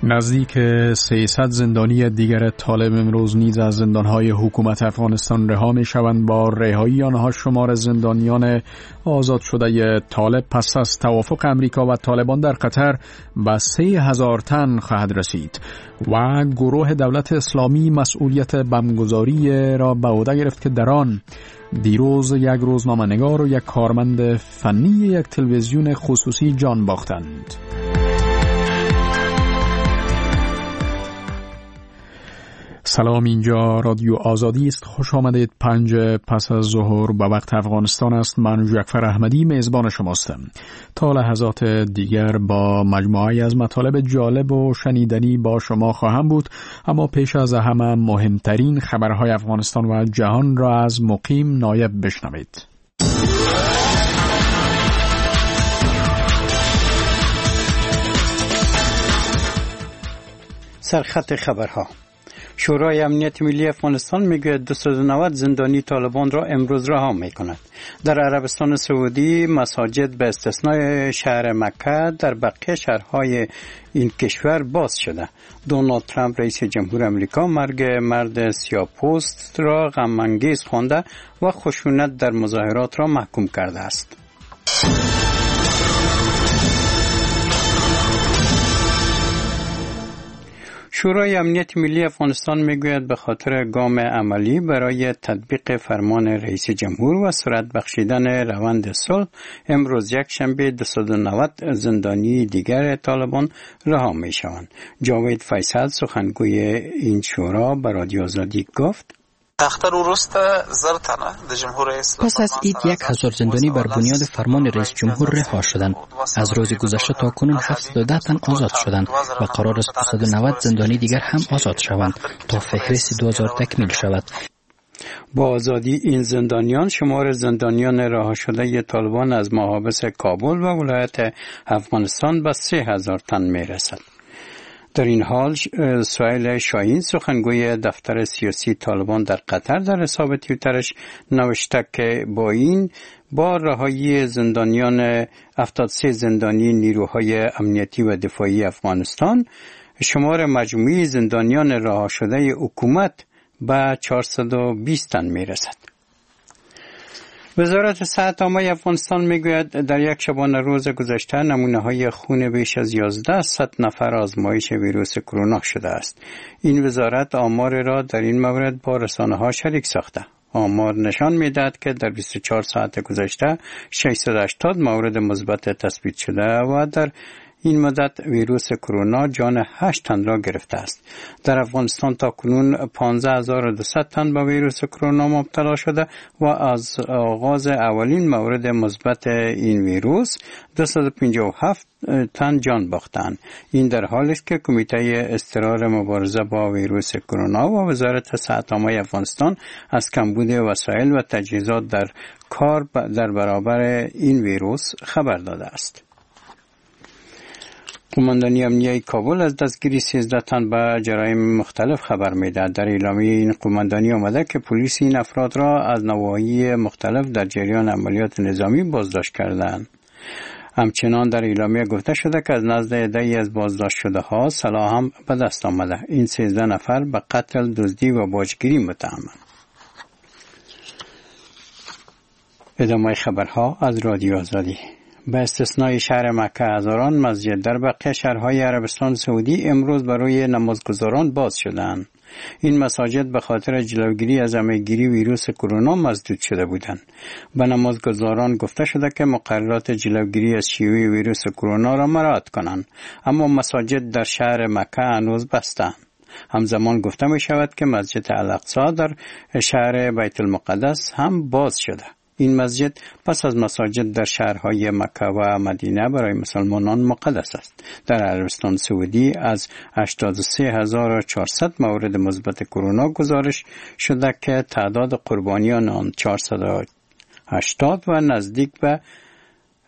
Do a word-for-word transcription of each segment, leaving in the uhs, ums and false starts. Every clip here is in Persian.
نزدیک سیصد زندانی دیگر طالب امروز نیز از زندانهای حکومت افغانستان رها می شوند. با رهایی آنها شمار زندانیان آزاد شده طالب پس از توافق امریکا و طالبان در قطر به سه هزار تن خواهد رسید و گروه دولت اسلامی مسئولیت بمبگذاری را به عهده گرفت که در آن دیروز یک روزنامه‌نگار و یک کارمند فنی یک تلویزیون خصوصی جان باختند. سلام، اینجا رادیو آزادی است. خوش آمدید. پنج پس از ظهر به وقت افغانستان است. من جعفر احمدی میزبان شماستم. تا لحظات دیگر با مجموعه‌ای از مطالب جالب و شنیدنی با شما خواهم بود، اما پیش از همه مهمترین خبرهای افغانستان و جهان را از مقیم نایب بشنوید. سرخط خبرها. شورای امنیت ملی افغانستان میگوید دویست و نود زندانی طالبان را امروز رها میکند. در عربستان سعودی مساجد به استثنای شهر مکه در بقیه شهرهای این کشور باز شده. دونالد ترامپ رئیس جمهور امریکا مرگ مرد سیاه‌پوست را غم‌انگیز خوانده و خشونت در مظاهرات را محکوم کرده است. شورای امنیت ملی افغانستان میگوید به خاطر گام عملی برای تطبیق فرمان رئیس جمهور و سرعت بخشیدن روند صلح امروز یک شنبه دویست و نود زندانی دیگر طالبان رها می شوند. جاوید فیصل سخنگوی این شورا به رادیو آزادی گفت: پس از عید یک هزار زندانی بر بنیاد فرمان رئیس جمهور رها شدند. از روز گذشته تا کنون هفتصد و ده تن آزاد شدند و قرار است دویست و نود زندانی دیگر هم آزاد شوند تا فهرست دو هزار تکمیل شود. با آزادی این زندانیان شمار زندانیان رها شده طالبان از محابس کابل و ولایت افغانستان به سه هزار تن می رسد. در این حال سهیل شاهین سخنگوی دفتر سیاسی طالبان در قطر در حساب توییترش نوشته که با این با رهایی زندانیان هفتاد و سه زندانی نیروهای امنیتی و دفاعی افغانستان شمار مجموعی زندانیان رها شده حکومت به چهارصد و بیست تن میرسد. وزارت صحت عامه افغانستان میگوید در یک شبانه روز گذشته نمونه های خون بیش از یازده صد نفر آزمایش ویروس کرونا شده است. این وزارت آمار را در این مورد با رسانه ها شریک ساخته. آمار نشان میدهد که در بیست و چهار ساعت گذشته ششصد و هشتاد مورد مثبت تثبیت شده و در این مدت ویروس کرونا جان هشت تن را گرفته است. در افغانستان تا کنون پانزده هزار و دویست تن به ویروس کرونا مبتلا شده و از آغاز اولین مورد مثبت این ویروس دویست و پنجاه و هفت تن جان باختند. این در حالی است که کمیته اضطرار مبارزه با ویروس کرونا و وزارت صحت عامه افغانستان از کمبود وسایل و تجهیزات در کار در برابر این ویروس خبر داده است. قماندانی امنیه کابل از دستگیری سیزده تن به جرایم مختلف خبر می‌دهد. در اعلامیه این قماندانی آمده که پلیس این افراد را از نواحی مختلف در جریان عملیات نظامی بازداشت کردند. همچنان در اعلامیه گفته شده که از نزد عده‌ای از بازداشت شده ها سلاح هم به دست آمده. این سیزده نفر به قتل، دزدی و باجگیری متهمند. ادامه خبرها از رادیو آزادی. به استثنای شهر مکه هزاران مسجد در بقیه شهرهای عربستان سعودی امروز برای نمازگزاران باز شدند. این مساجد به خاطر جلوگیری از همه‌گیری ویروس کرونا مسدود شده بودند. به نمازگزاران گفته شده که مقررات جلوگیری از شیوع ویروس کرونا را مراعات کنند، اما مساجد در شهر مکه هنوز بستند. همزمان گفته می شود که مسجد الاقصی در شهر بیت المقدس هم باز شده. این مسجد پس از مساجد در شهرهای مکه و مدینه برای مسلمانان مقدس است. در عربستان سعودی از هشتاد و سه هزار و چهارصد مورد مثبت کرونا گزارش شده که تعداد قربانیان آن چهارصد و هشتاد و نزدیک به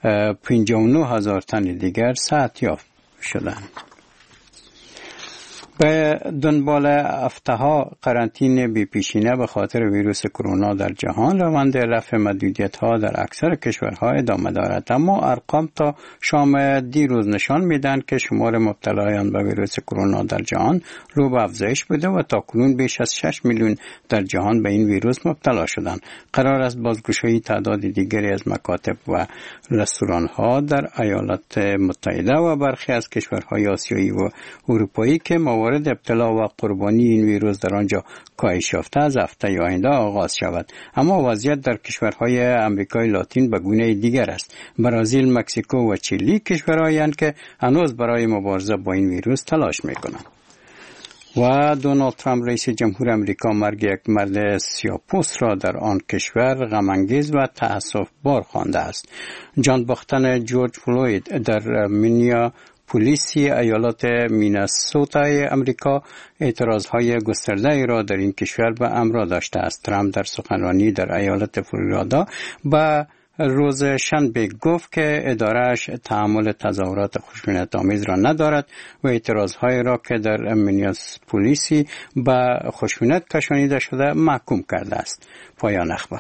پنجاه و نه هزار تن دیگر صحت یافت شدند. به دنبال هفته‌ها قرنطینه بی‌پیشینه به خاطر ویروس کرونا در جهان، روند رفع محدودیت‌ها در اکثر کشورها ادامه دارد، اما ارقام تا شام دیروز نشان می‌دهند که شمار مبتلایان به ویروس کرونا در جهان رو به افزایش بوده و تاکنون بیش از شش میلیون در جهان به این ویروس مبتلا شدند. قرار است بازگشایی تعداد دیگری از مکاتب و رستوران‌ها در ایالات متحده و برخی از کشورهای آسیایی و اروپایی که موارد ابتلا و قربانی این ویروس در آنجا کاهش یافته از هفته آینده آغاز شود. اما وضعیت در کشورهای آمریکای لاتین به گونه دیگر است. برزیل، مکزیکو و چیلی کشورهایند که هنوز برای مبارزه با این ویروس تلاش می‌کنند. و دونالد ترامپ رئیس جمهور آمریکا مرگ یک مرد سیاه‌پوست را در آن کشور غم‌انگیز و تأسف‌بار خوانده است. جان باختن جورج فلوید در مینیا پلیسی ایالات میناسوتای امریکا اعتراضهای گسترده ای را در این کشور به همراه داشته است. ترامپ در سخنرانی در ایالت فلوریدا به روز شنبه گفت که ادارهش تحمل تظاهرات خشونت‌آمیز را ندارد و اعتراضهای را که در مینیاپولیس به خشونت کشانیده شده محکوم کرده است. پایان اخبار.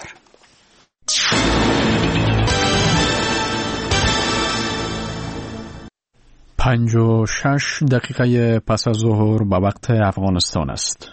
پنج و شش دقیقه پس از ظهر به وقت افغانستان است.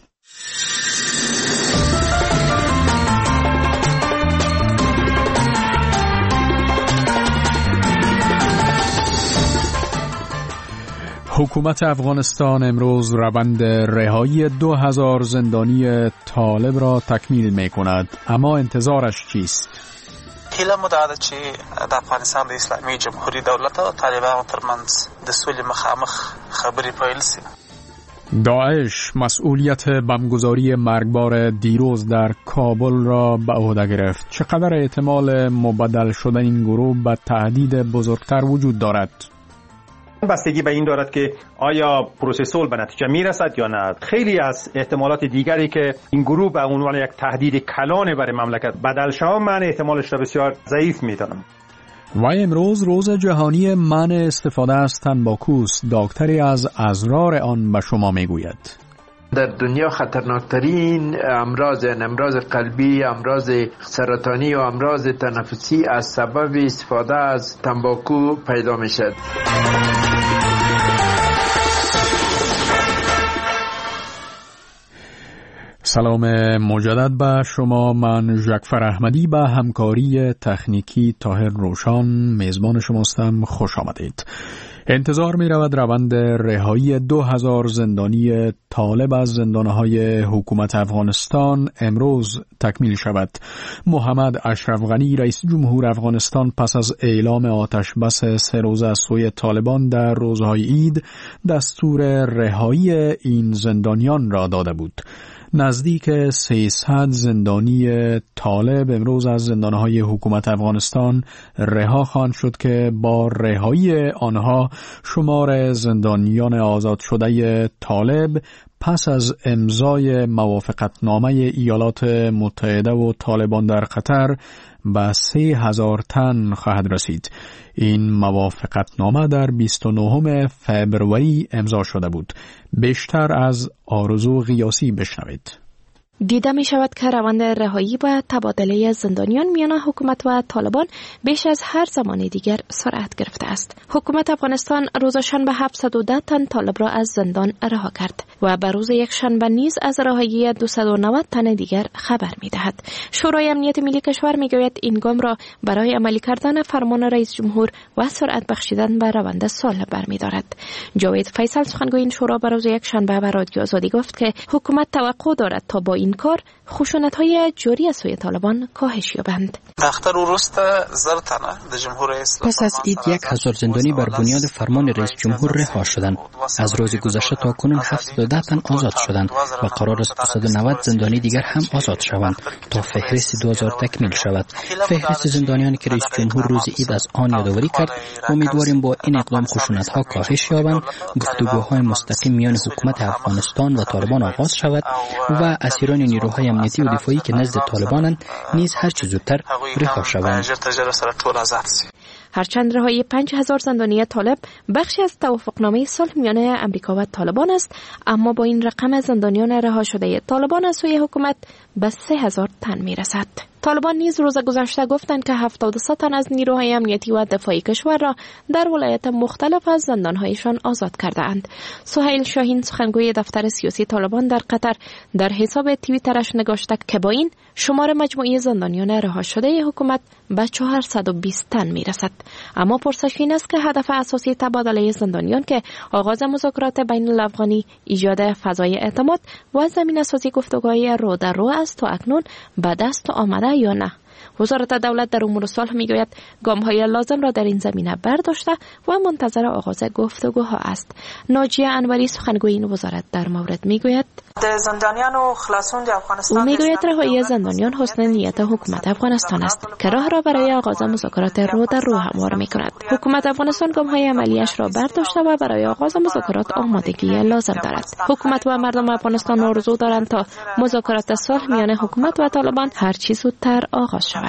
حکومت افغانستان امروز روند رهایی دو هزار زندانی طالب را تکمیل می کند. اما انتظارش چیست؟ هیله مو دا ده چې د افغانستان د اسلامي جمهوریت دولت او طالبانو ترمنځ د سولې مخامخ خبرې پیل شي. داعش مسئولیت بمبگذاری مرگبار دیروز در کابل را به عهده گرفت. چقدر احتمال مبدل شدن این گروه به تهدید بزرگتر وجود دارد؟ بستگی به این دارد که آیا پروسه صلح به نتیجه میرسد یا نه. خیلی از احتمالات دیگری که این گروه به عنوان یک تهدید کلان برای مملکت بدل شود، من احتمالش را بسیار ضعیف میدانم. و امروز روز جهانی منع استفاده از تنباکوست. دکتری از اضرار آن به شما میگوید. در دنیا خطرناکترین امراض امراض قلبی، امراض سرطانی و امراض تنفسی از سبب استفاده از تنباکو پیدا می شد. سلام مجدد به شما. من ژکفر احمدی به همکاری تکنیکی طاهر روشان میزبان شماستم. خوش آمدید. انتظار می رود روند رهایی دو هزار زندانی طالب از زندانهای حکومت افغانستان امروز تکمیل شود. محمد اشرف غنی رئیس جمهور افغانستان پس از اعلام آتش بس سه روزه از سوی طالبان در روزهای عید دستور رهایی این زندانیان را داده بود. نزدیک سیصد زندانی طالب امروز از زندانهای حکومت افغانستان رها خواهند شد که با رهایی آنها شمار زندانیان آزاد شده طالب پس از امضای موافقتنامه ایالات متحده و طالبان در قطر به سه هزار تن خواهد رسید. این موافقتنامه در بیست و نهم فوریه امضا شده بود. بیشتر از آرزو قیاسی بشنوید. دیده می شود که روند رهایی و تبادله زندانیان میان حکومت و طالبان بیش از هر زمان دیگر سرعت گرفته است. حکومت افغانستان روز شنبه هفتصد و ده تن طالب را از زندان رها کرد و به روز یک شنبه نیز از رهایی دویست و نود تن دیگر خبر می دهد. شورای امنیت ملی کشور می گوید این گام را برای عملی کردن فرمان رئیس جمهور و سرعت بخشیدن به روند صلح برمی دارد. جاوید فیصل سخنگوی این شورا به روز یک شنبه به رادیو آزادی گفت که حکومت توقع دارد تا با این کار خشونت‌های جاری از سوی طالبان کاهش یابند. پس از عید یک هزار زندانی بر بنیاد فرمان رئیس جمهور رها شدند. از روز گذشته تا کنون هفتاد و ده تن آزاد شدند و قرار است دویست و نود زندانی دیگر هم آزاد شوند تا فهرست دو هزار تکمیل شود. فهرست زندانیانی که رئیس جمهور روز عید از آن یادآوری کرد، امیدواریم با این اقدام خشونت‌ها کاهش یابند، گفتگوهای مستقیم میان حکومت افغانستان و طالبان آغاز شود و اسیران نیروهای امنیتی و دفاعی که نزد طالبانند نیز هر چه زودتر رها شوند. هرچند رهایی پنج هزار زندانی طالب بخشی از توافقنامه صلح میان امریکا و طالبان است، اما با این رقم زندانیان رها شده طالبان از سوی حکومت به سه هزار تن میرسد. طالبان نیز روز گذشته گفتند که هفتاد و سه تن از نیروهای امنیتی و دفاعی کشور را در ولایت مختلف از زندانهایشان آزاد کرده‌اند. سهیل شاهین سخنگوی دفتر سیاسی طالبان در قطر در حساب توییترش نگاشته که با این شمار مجموعی زندانیان رها شده حکومت به چهارصد و بیست تن میرسد. اما پرسش این است که هدف اساسی تبادله زندانیان که آغاز مذاکرات بین الافغانی، ایجاد فضای اعتماد و زمینه‌سازی گفتگوهای رو در رو است تا اکنون به دست آمده یا نه؟ وزارت دولت در امور صلح میگوید گام‌های لازم را در این زمینه برداشته و منتظر آغاز گفتگوها است. ناجیه انوری سخنگوی این وزارت در مورد میگوید زندانیان و خلاصون در افغانستان، او میگوید رهایی زندانیان حسن نیت حکومت افغانستان است که راه را برای آغاز مذاکرات رو در رو هموار میکند. حکومت افغانستان گام‌های عملیش را برداشته و برای آغاز مذاکرات آمادگی لازم دارد. حکومت و مردم افغانستان آرزو دارند تا مذاکرات صلح میان حکومت و طالبان هر چه زودتر آغاز شود.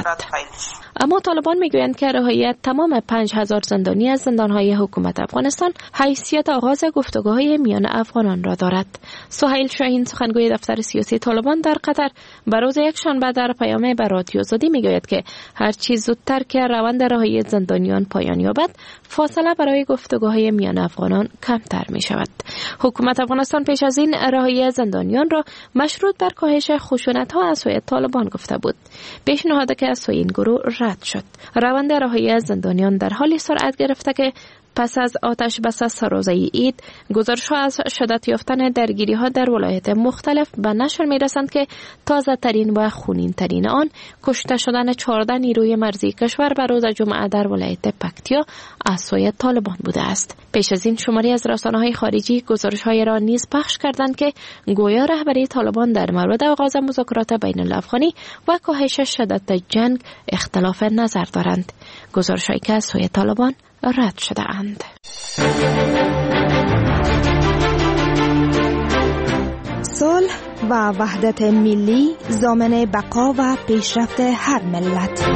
اما طالبان میگویند که رهایی تمام پنج هزار زندانی از زندانهای حکومت افغانستان حیثیت آغاز گفتگوهای میان افغانان را دارد. سهیل شاهین سخنگوی دفتر سیاسی طالبان در قطر به روز یکشنبه در پیام به رادیو آزادی میگوید که هر چیز زودتر که روند رهایی زندانیان پایان یابد، فاصله برای گفتگوهای میان افغانان کمتر می شود. حکومت افغانستان پیش از این رهایی زندانیان را مشروط بر کاهش خشونت‌ها از سوی طالبان گفته بود. پیشنهادی که از سوی این گروه رد شد. روند رهایی زندانیان در حالی سرعت گرفته که پس از آتش بس سرازه عید، گزارش‌ها از شدت یافتن درگیری‌ها در ولایات مختلف به نشر می‌رسند که تازه ترین و خونین ترین آن کشته شدن چهارده نیروی مرزی کشور به روز جمعه در ولایت پکتیا از سوی طالبان بوده است. پیش از این شماری از رسانه‌های خارجی گزارش‌های را نیز پخش کردند که گویا رهبری طالبان در مورد آغاز مذاکرات بین الافغانی و کاهش شدت جنگ اختلاف نظر دارند. گزارش‌هایی که از سوی طالبان رد شده اند. صلح و وحدت ملی ضامن بقا و پیشرفت هر ملت.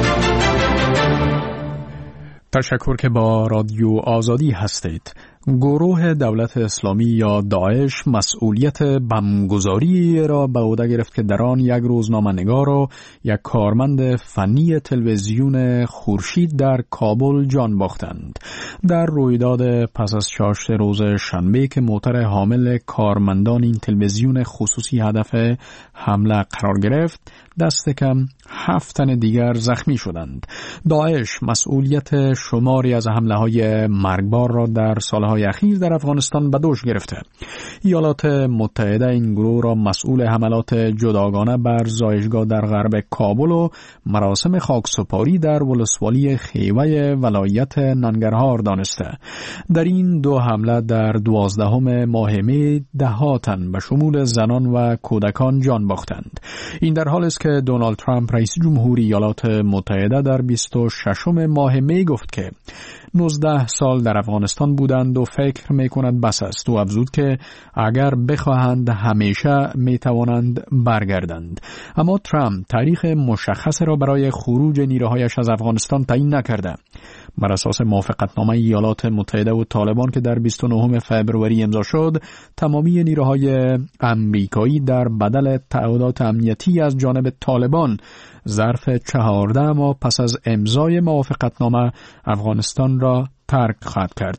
تشکر که با رادیو آزادی هستید. گروه دولت اسلامی یا داعش مسئولیت بمبگذاری را به عهده گرفت که در آن یک روزنامه‌نگار و یک کارمند فنی تلویزیون خورشید در کابل جان باختند. در رویداد پس از چهارشنبه روز شنبه که موتر حامل کارمندان این تلویزیون خصوصی هدف حمله قرار گرفت، دست کم هفت تن دیگر زخمی شدند. داعش مسئولیت شماری از حمله‌های مرگبار را در سالهای اخیر در افغانستان به دوش گرفته. ایالات متحده این گروه را مسئول حملات جداگانه بر زایشگاه در غرب کابل و مراسم خاکسپاری در ولسوالی خیوه ولایت ننگرهار دانسته. در این دو حمله در دوازدهم ماه می ده تن به شمول زنان و کودکان جان باختند. این در حالی است که دونالد ترامپ رئیس جمهوری ایالات متحده در بیست و ششم ماه می گفت که نوزده سال در افغانستان بودند و فکر می‌کند بس است و افزود که اگر بخواهند همیشه می‌توانند برگردند. اما ترامپ تاریخ مشخص را برای خروج نیروهایش از افغانستان تعیین نکرده. بر اساس موافقتنامه ایالات متحده و طالبان که در بیست و نهم فوریه امضا شد، تمامی نیروهای امریکایی در بدل تعهدات امنیتی از جانب طالبان ظرف چهارده ماه پس از امضای موافقتنامه افغانستان را ترک خواهد کرد.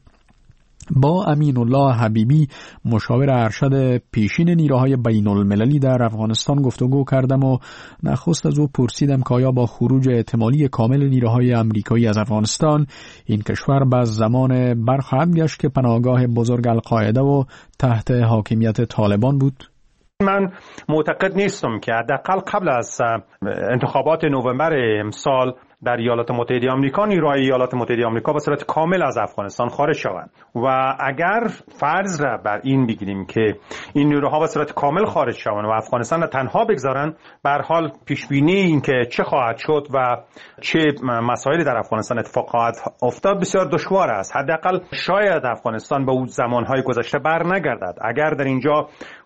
با امین الله حبیبی مشاور ارشد پیشین نیروهای بین المللی در افغانستان گفتگو کردم و نخست از او پرسیدم که آیا با خروج احتمالی کامل نیروهای امریکایی از افغانستان این کشور به زمان برخواهد گشت که پناهگاه بزرگ القاعده و تحت حاکمیت طالبان بود؟ من معتقد نیستم که حداقل قبل از انتخابات نوامبر امسال در ایالات متحده آمریکا نیروهای ایالات متحده آمریکا به صورت کامل از افغانستان خارج شوند و اگر فرض را بر این بگیریم که این نیروها به صورت کامل خارج شوند و افغانستان را تنها بگذارند، به هر حال پیش بینی این که چه خواهد شد و چه مسائلی در افغانستان اتفاق خواهد افتاد بسیار دشوار است. حداقل شاید افغانستان به اون زمانهای گذشته بر نگردد. اگر در اینجا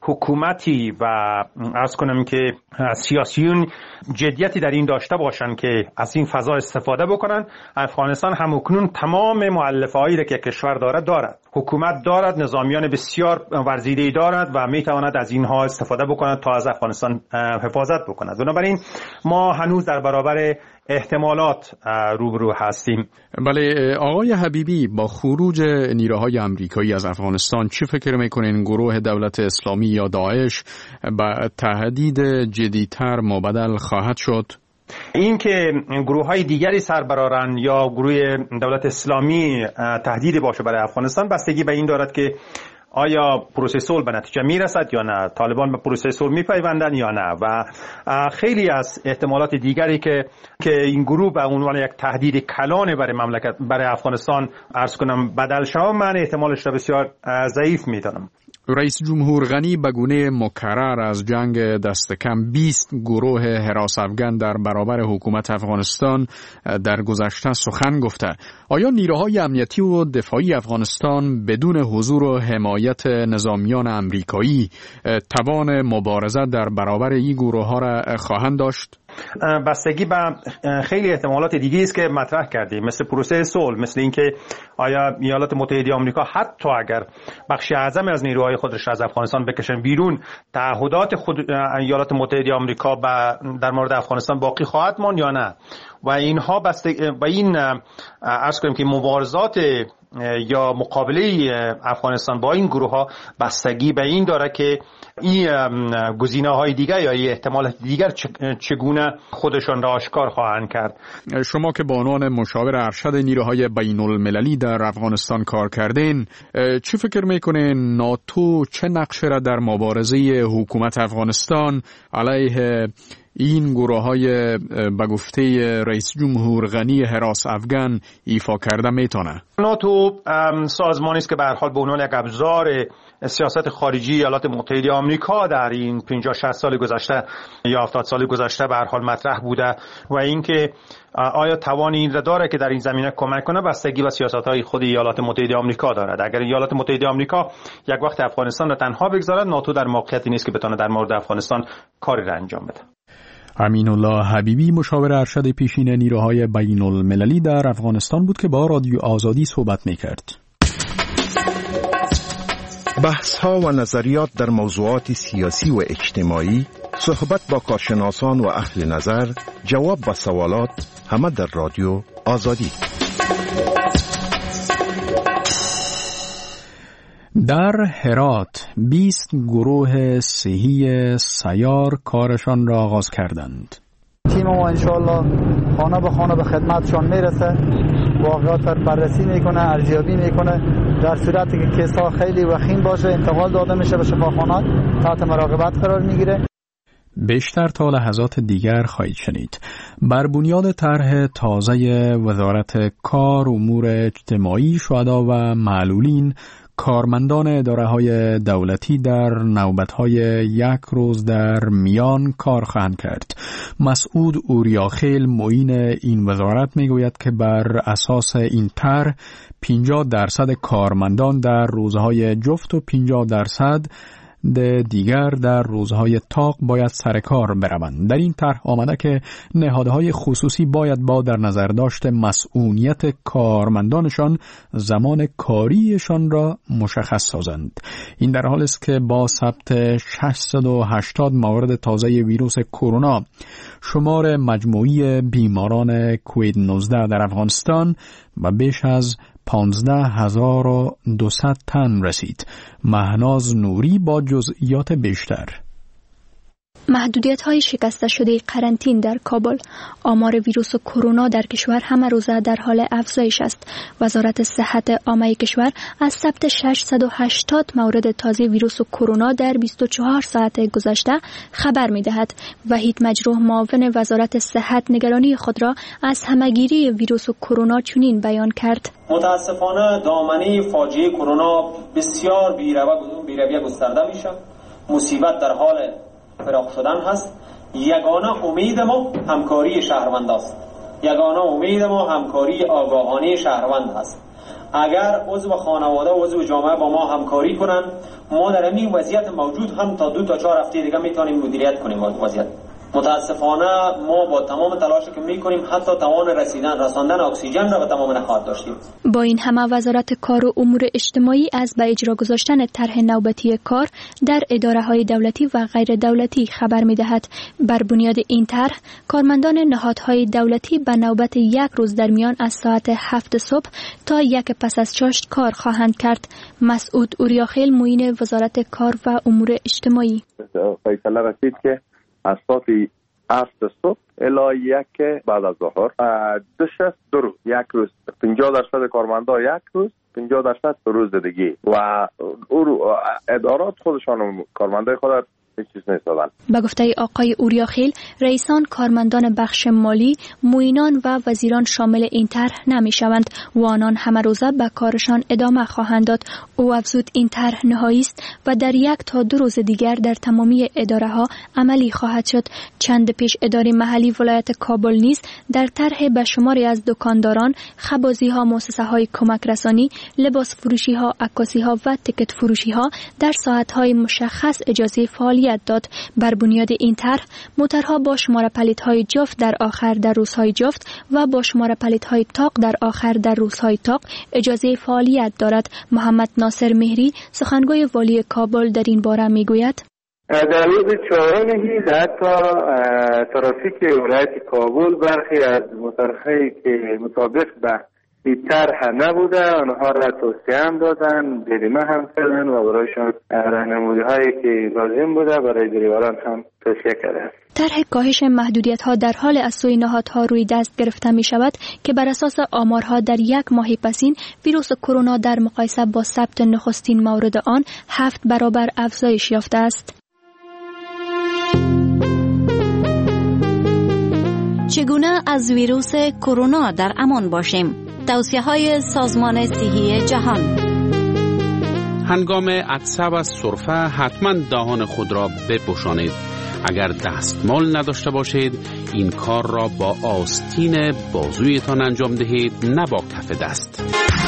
حکومتی و عرض کنم که سیاسیون جدیتی در این داشته باشن که از این فضا استفاده بکنن، افغانستان همکنون تمام مؤلفه‌هایی که کشور دارد دارد، حکومت دارد، نظامیان بسیار ورزیده‌ای دارد و میتواند از اینها استفاده بکند تا از افغانستان حفاظت بکند. بنابراین ما هنوز در برابر احتمالات روبرو هستیم. بله آقای حبیبی، با خروج نیروهای آمریکایی از افغانستان چه فکر میکنین گروه دولت اسلامی یا داعش با تهدید جدی‌تر مبدل خواهد شد؟ این که گروه های دیگری سر برآرند یا گروه دولت اسلامی تهدیدی باشه برای افغانستان بستگی به این دارد که آیا پروسه صلح به نتیجه میرسد یا نه، طالبان به پروسه صلح میپیوندند یا نه، و خیلی از احتمالات دیگری که که این گروه به عنوان یک تهدید کلان برای مملکت برای افغانستان عرض کنم بدل شود، من احتمالش را بسیار ضعیف میدانم. رئیس جمهور غنی به گونه مکرر از جنگ دست کم بیست گروه حراس افغان در برابر حکومت افغانستان در گذشته سخن گفته. آیا نیروهای امنیتی و دفاعی افغانستان بدون حضور و حمایت نظامیان امریکایی توان مبارزه در برابر این گروه ها را خواهند داشت؟ بستگی به خیلی احتمالات دیگه است که مطرح کردیم، مثل پروسه صلح، مثل اینکه آیا ایالات متحده آمریکا حتی اگر بخش اعظم از نیروهای خودش از افغانستان بکشن بیرون، تعهدات خود ایالات متحده آمریکا در مورد افغانستان باقی خواهد ماند یا نه، و اینها بستگی و این عرض کنیم که مبارزات یا مقابله افغانستان با این گروه ها بستگی به این داره که این گزینه های دیگر یا این احتمالات دیگر چگونه خودشان را آشکار خواهند کرد. شما که به عنوان مشاور ارشد نیروهای بین المللی در افغانستان کار کردین، چه فکر میکنین ناتو چه نقشه را در مبارزه حکومت افغانستان علیه این گروه های به گفته رئیس جمهور غنی حراس افغان ایفا کرده میتونه؟ ناتو سازمانی است که به هر حال به عنوان یک ابزار سیاست خارجی ایالات متحده آمریکا در این پنجاه شصت سال گذشته یا هفتاد سال گذشته به هر حال مطرح بوده، و اینکه آیا توان این را داره که در این زمینه کمک کنه بستگی به سیاست‌های خود ایالات متحده آمریکا دارد. اگر ایالات متحده آمریکا یک وقت افغانستان را تنها بگذارد، ناتو در موقعیتی نیست که بتونه در مورد افغانستان کاری را انجام بده. امین الله حبیبی، مشاور ارشد پیشین نیروهای بین المللی در افغانستان بود که با رادیو آزادی صحبت می‌کرد. بحث‌ها و نظریات در موضوعات سیاسی و اجتماعی، صحبت با کارشناسان و اهل نظر، جواب به سوالات، همه در رادیو آزادی. در هرات بیست گروه صحی سیار کارشان را آغاز کردند. تیم ما انشاءالله خانه به خانه به خدمتشان میرسه، واقعات را بررسی میکنه، ارزیابی میکنه، در صورتی که کیس‌ها خیلی وخیم باشه انتقال داده میشه به شفاخانات، تحت مراقبت قرار میگیره. بیشتر تا لحظات دیگر خواهید شنید. بر بنیاد طرح تازه وزارت کار، امور اجتماعی، شهدا و معلولین، کارمندان اداره‌های دولتی در نوبت‌های یک روز در میان کار خواهند کرد. مسعود اوریاخیل معین این وزارت میگوید که بر اساس این طرح پنجاه درصد کارمندان در روزهای جفت و پنجاه درصد دیگر در روزهای تاق باید سر کار بروند. در این طرح آمده که نهادهای خصوصی باید با در نظر داشت مسئولیت کارمندانشان زمان کاریشان را مشخص سازند. این در حالی است که با ثبت ششصد و هشتاد مورد تازه ویروس کرونا شمار مجموعی بیماران کووید نوزده در افغانستان و بیش از پانزده هزار و دویست تن رسید. مهناز نوری با جزئیات بیشتر. محدودیت‌های شکسته شده قرنطین در کابل، آمار ویروس کرونا در کشور همه روزه در حال افزایش است. وزارت صحت عامه کشور از ثبت ششصد و هشتاد مورد تازه ویروس کرونا در بیست و چهار ساعت گذشته خبر می‌دهد. وحید مجروح معاون وزارت صحت نگرانی خود را از همه‌گیری ویروس کرونا چنین بیان کرد: متاسفانه دامنه فاجعه کرونا بسیار بی‌رویه گسترده میشه. مصیبت در حال فراخ شدن هست. یگانه امید ما همکاری شهروند است. یگانه امید ما همکاری آگاهانه شهروند است. اگر عضو خانواده و عضو جامعه با ما همکاری کنن، ما در این وضعیت موجود هم تا دو تا چهار هفته دیگه میتونیم مدیریت کنیم وضعیت. متاسفانه ما با تمام تلاشی که میکنیم حتی توان رسیدن رساندن اکسیژن را به تمام نهاد داشتیم. با این همه وزارت کار و امور اجتماعی از به اجرا گذاشتن طرح نوبتی کار در اداره‌های دولتی و غیر دولتی خبر می‌دهد. بر بنیاد این طرح کارمندان نهادهای دولتی به نوبت یک روز در میان از ساعت هفت صبح تا یک پس از چاشت کار خواهند کرد. مسعود اوریاخیل معین وزارت کار و امور اجتماعی فیصله رسید که از ساعت هفت صبح الی یک بعد از ظهر دو شست دو روز یک روز پنجاه درصد کارمندا یک روز پنجاه درصد روز دیگه و ادارات خودشان کارمندای خود هیچ چیز نیستن. به گفته آقای اوریاخیل رئیسان کارمندان بخش مالی معینان و وزیران شامل این طرح نمیشوند و آنان همه روزه به کارشان ادامه خواهند داد. او افزود این طرح نهایی است و در یک تا دو روز دیگر در تمامی اداره ها عملی خواهد شد. چند پیش اداره محلی ولایت کابل نیز در طرح به شماری از دکانداران، خبازی ها، مؤسسه های کمک رسانی، لباس فروشی ها، عکاسی ها و تیکت فروشی ها در ساعت های مشخص اجازه فعالیت داد. بر بنیاد این طرح موترها با شماره پلیدهای جفت در آخر در روزهای جفت و با شماره پلیدهای تاق در آخر در روزهای تاق اجازه فعالیت دارد. محمد ناصر مهری سخنگوی والی کابل در این باره میگوید در روز چهارم هیز حتی ترافیک ولایت کابل برخی از موترهایی که مطابق به این طرح نبوده آنها را توصیه هم دادن، جریمه هم کردن و برایشان راهنمایی هایی که لازم بوده برای دریوران هم توصیه کرده. طرح کاهش محدودیت ها در حال از سوی نهادها روی دست گرفته می شود که بر اساس آمارها در یک ماه پسین ویروس کرونا در مقایسه با ثبت نخستین مورد آن هفت برابر افزایش یافته است. چگونه از ویروس کرونا در امان باشیم؟ توصیه های سازمان صحی جهان. هنگام عطسه و سرفه حتما دهان خود را بپوشانید. اگر دستمال نداشته باشید این کار را با آستین بازویتان انجام دهید، نه با کف دست.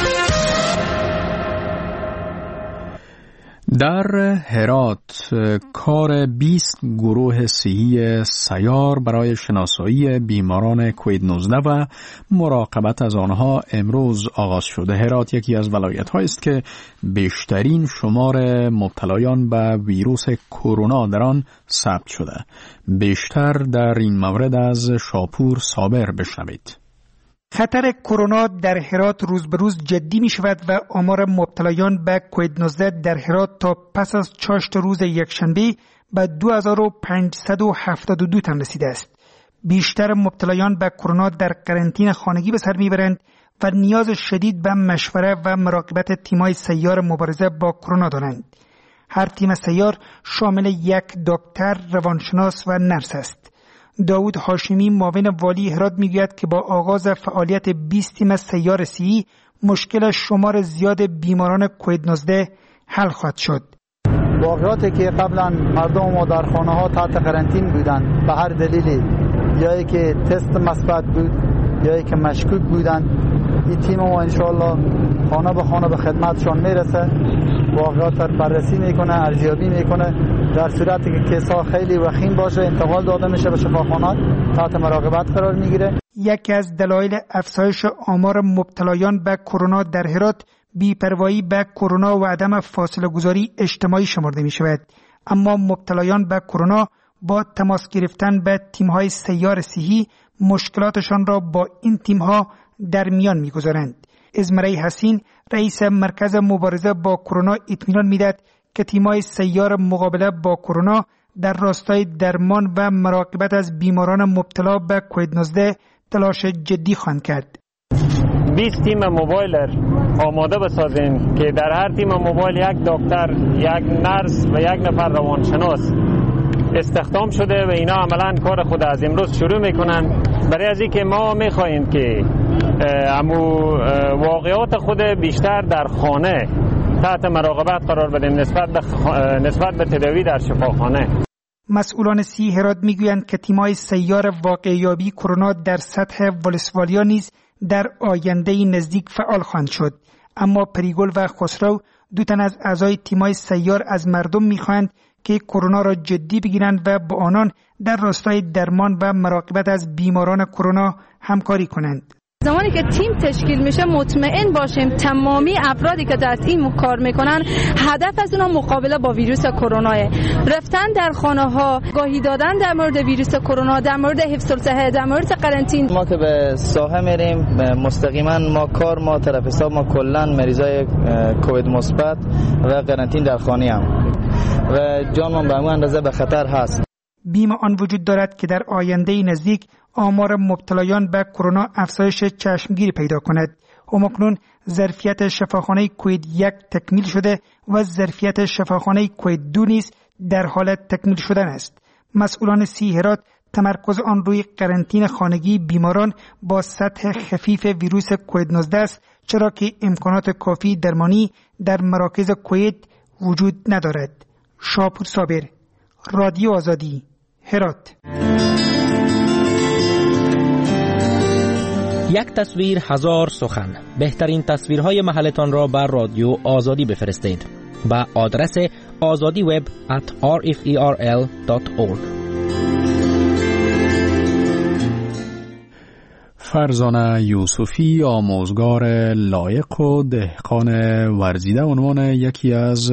در هرات کار بیست گروه صحی سیار برای شناسایی بیماران کووید نوزده و مراقبت از آنها امروز آغاز شده. هرات یکی از ولایت‌هایی است که بیشترین شمار مبتلایان به ویروس کرونا در آن ثبت شده. بیشتر در این مورد از شاپور صابر بشنوید. خطر کرونا در هرات روز به روز جدی می شود و آمار مبتلایان به کووید نوزده در هرات تا پس از چاشت روز یکشنبه به دو هزار و پانصد و هفتاد و دو تن رسیده است. بیشتر مبتلایان به کرونا در قرنطینه خانگی به سر میبرند و نیاز شدید به مشوره و مراقبت تیم‌های سیار مبارزه با کرونا دارند. هر تیم سیار شامل یک دکتر، روانشناس و نرس است. داود هاشمی معاون والی هرات میگوید که با آغاز فعالیت بیست تیم سیار صحی مشکل شمار زیاد بیماران کووید نوزده حل خواهد شد. واقعاتی که قبلا مردم ما در خانه ها تحت قرنطین بودند به هر دلیلی، یا که تست مثبت بود یا که مشکوک بودند، این تیم ما انشاءالله خانه به خانه به خدمتشان میرسه، واقعات بررسی میکنه، ارزیابی میکنه. در صورتی که کیس ها خیلی وخیم باشه انتقال داده میشه به شفاخانات، تحت مراقبت قرار میگیره. یکی از دلایل افزایش آمار مبتلایان به کرونا در هرات بی‌پروایی به کرونا و عدم فاصله گذاری اجتماعی شمرده می شود. اما مبتلایان به کرونا با تماس گرفتن به تیم‌های سیار صحی مشکلاتشان را با این تیم‌ها در میان می‌گذارند. ازمرای حسین رئیس مرکز مبارزه با کرونا اطمینان می‌دهد که تیم‌های سیار مقابله با کرونا در راستای درمان و مراقبت از بیماران مبتلا به کووید نوزده تلاش جدی خواهند کرد. بیست تیم موبایلر آماده بسازیم که در هر تیم موبایل یک دکتر، یک نرس و یک نفر روانشناس استخدام شده و اینا عملا کار خود از امروز شروع میکنن، برای از اینکه ما میخواهیم که امو واقعات خود بیشتر در خانه تحت مراقبت قرار بدیم نسبت به خ... نسبت به تداوی در شفاخانه. مسئولان سی هرات میگویند که تیم‌های سیار واقعیابی کرونا در سطح ولسوالیا نیز در آینده نزدیک فعال خواهند شد. اما پریگل و خسرو دو تن از اعضای تیمای سیار از مردم میخواهند که کرونا را جدی بگیرند و با آنان در راستای درمان و مراقبت از بیماران کرونا همکاری کنند. زمانی که تیم تشکیل میشه مطمئن باشیم تمامی افرادی که در تیم کار میکنن هدف از اونها مقابله با ویروس کرونا، رفتن در خانه ها، گاهی دادن در مورد ویروس کرونا، در مورد حفظ الصحه، در مورد قرنطین. ما که به ساحه میریم مستقیما ما کار ما طرف حساب ما کلا مریضای کووید مثبت و قرنطین در خانه هم و جانمان به همون اندازه به خطر هست. بیم آن وجود دارد که در آینده نزدیک آمار مبتلایان به کرونا افزایش چشمگیری پیدا کند. همکنون ظرفیت شفاخانه کووید یک تکمیل شده و ظرفیت شفاخانه کووید دو نیز در حال تکمیل شدن است. مسئولان سی هرات تمرکز آن روی قرنطین خانگی بیماران با سطح خفیف ویروس کووید نوزده است، چرا که امکانات کافی درمانی در مراکز کووید وجود ندارد. شاپور صابر، رادیو آزادی، هرات. یک تصویر هزار سخن. بهترین تصویرهای محلتان را بر رادیو آزادی بفرستید با آدرس آزادی وب ات آر اف ای آر ال دات اورگ. فرزانه یوسفی آموزگار لایق و دهقان ورزیده عنوان یکی از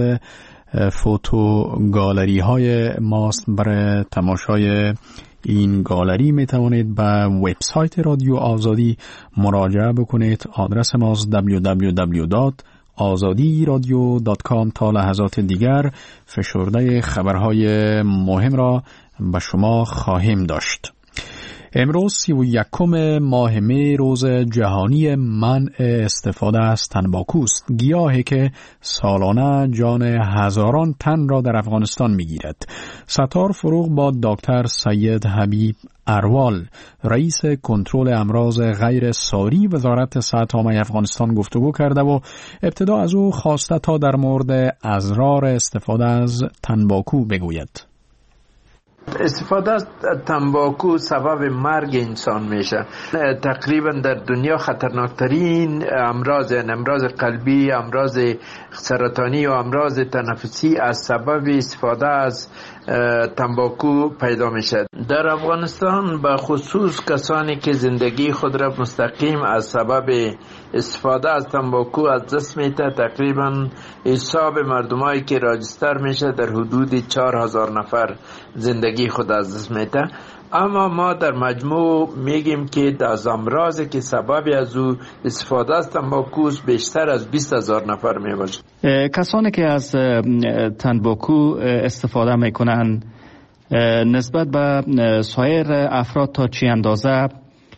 فوتوگالری های ماست. برای تماشای این گالری می توانید به وبسایت رادیو آزادی مراجعه بکنید. آدرس ماست دبلیو دبلیو دبلیو دات آزادی رادیو دات کام. تا لحظات دیگر فشرده خبرهای مهم را به شما خواهیم داشت. امروز سی و یکم ماه می روز جهانی منع استفاده از تنباکوست، گیاهی که سالانه جان هزاران تن را در افغانستان می گیرد. ستار فروغ با دکتر سید حبیب اروال رئیس کنترل امراض غیر ساری وزارت صحت عامه افغانستان گفتگو کرده و ابتدا از او خواسته تا در مورد اضرار استفاده از تنباکو بگوید. استفاده از تنباکو سبب مرگ انسان میشه. تقریبا در دنیا خطرناکترین امراض امراض قلبی، امراض سرطانی و امراض تنفسی از سبب استفاده از تنباکو پیدا میشه. در افغانستان به خصوص کسانی که زندگی خود را مستقیم از سبب استفاده از تنباکو از دست میده، تقریبا حساب مردمایی که راجستر میشه در حدود چهار هزار نفر زندگی خود از دست میده. اما ما در مجموع میگیم که از امراضی که سبب از او استفاده از تنباکو بیشتر از بیست هزار نفر میباشه. کسانی که از تنباکو استفاده میکنن نسبت به سایر افراد تا چی اندازه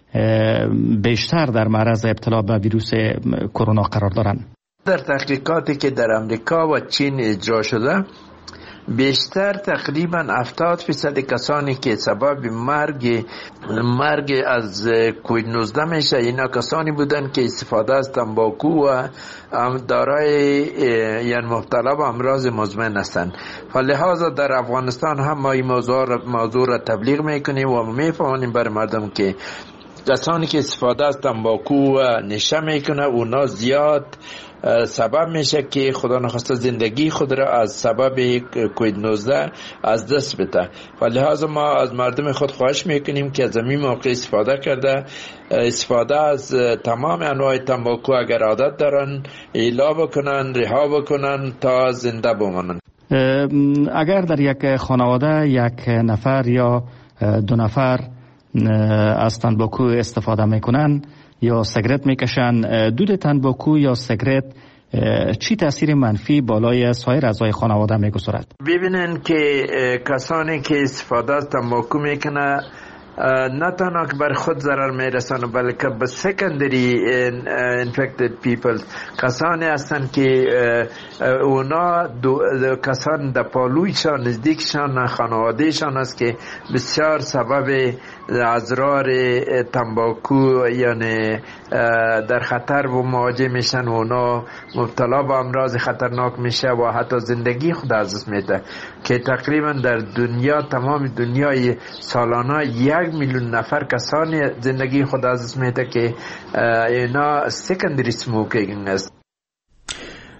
بیشتر در معرض ابتلا به ویروس کرونا قرار دارند؟ در تحقیقاتی که در امریکا و چین اجرا شده، بیشتر تقریبا هفتاد درصد کسانی که سبب مرگ مرگ از کووید نوزده میشه اینا کسانی بودن که استفاده از تنباکو و دارای یعنی مبتلا به امراض مزمن هستند. لذا در افغانستان هم ما این موضوع, موضوع را تبلیغ میکنیم و میفهمونیم بر مردم که کسانی که استفاده از تنباکو و نشه میکنه اونا زیاد سبب میشه که خدا نخواسته زندگی خود را از سبب کووید نوزده از دست بده. و لحاظا ما از مردم خود خواهش میکنیم که از این موقع استفاده کرده استفاده از تمام انواع تنباکو اگر عادت دارن ایلا بکنن، رها بکنن تا زنده بمانن. اگر در یک خانواده یک نفر یا دو نفر از تنباکو استفاده میکنن یا سیگرت میکشن، دود تنباکو یا سیگرت چی تاثیر منفی بالای سایر اعضای خانواده میگذارد؟ ببینن که کسانی که استفاده از تنباکو میکنه نه تنها که بر خود ضرر میرسن بلکه به سکندری انفکتد پیپل کسانی هستن که اونا دو کسان در پالویشان نزدیکشان خانوادهشان است که بسیار سبب اضرار تنباکو یعنی در خطر و مواجه میشن و اونا مبتلا به امراض خطرناک میشه و حتی زندگی خود از دست میده که تقریبا در دنیا تمام دنیای سالانه یک میلیون نفر کسانی زندگی خود از دست میده که اینا سکندری سموکینگ است.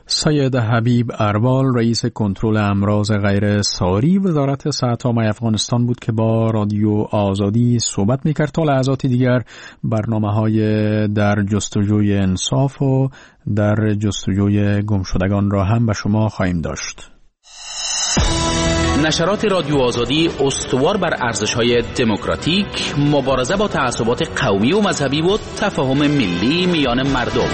سید حبیب اروال رئیس کنترل امراض غیر ساری وزارت صحت عامه افغانستان بود که با رادیو آزادی صحبت میکرد. تا لحظات دیگر برنامه‌های در جستجوی انصاف و در جستجوی گمشدگان را هم به شما خواهیم داشت. نشرات رادیو آزادی استوار بر ارزش‌های دموکراتیک، مبارزه با تعصبات قومی و مذهبی و تفاهم ملی میان مردم.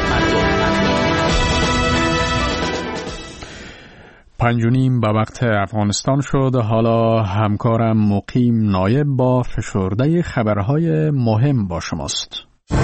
پنج و نیم به وقت افغانستان شد. حالا همکارم مقیم نایب با فشرده خبرهای مهم با شماست.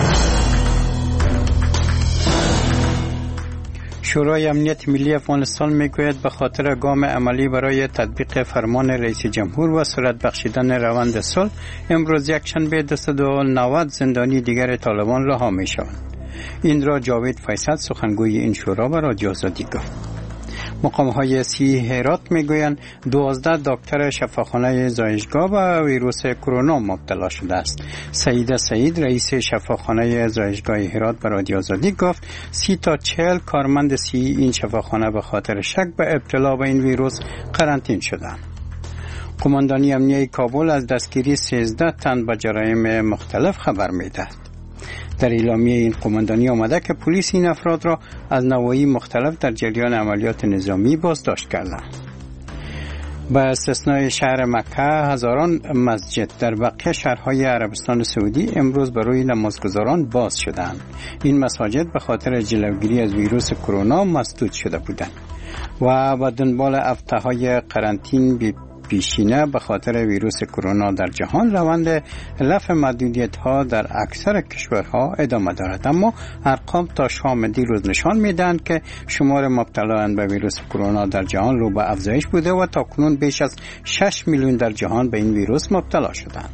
شورای امنیت ملی افغانستان میگوید به خاطر گام عملی برای تطبیق فرمان رئیس جمهور و سرعت بخشیدن روند صلح، امروز یک شنبه دویست و نود زندانی دیگر طالبان رها میشوند. این را جاوید فیصل سخنگوی این شورا به رادیو آزادی گفت. مقام‌های سی هرات میگویند دوازده دکتر شفاخانه زایشگاه به ویروس کرونا مبتلا شده است. سعید سعید رئیس شفاخانه زایشگاه هرات به رادیو آزادی گفت سی تا چهل کارمند سی این شفاخانه به خاطر شک به ابتلا به این ویروس قرنطینه شدند. قماندانی امنیه کابل از دستگیری سیزده تن به جرایم مختلف خبر میدهد. در اعلامیه این قماندانی آمده که پلیس این افراد را از نواحی مختلف در جریان عملیات نظامی بازداشت کردند. با استثنای شهر مکه، هزاران مسجد در بقیه شهرهای عربستان سعودی امروز برای نمازگزاران باز شدند. این مساجد به خاطر جلوگیری از ویروس کرونا مسدود شده بودند و با دنبال هفته‌های قرنطینه بی پیشینه به خاطر ویروس کرونا در جهان روند رفع محدودیت‌ها در اکثر کشورها ادامه دارد، اما ارقام تا شام دیروز نشان می‌دهند که شمار مبتلایان به ویروس کرونا در جهان رو به افزایش بوده و تاکنون بیش از شش میلیون در جهان به این ویروس مبتلا شدند.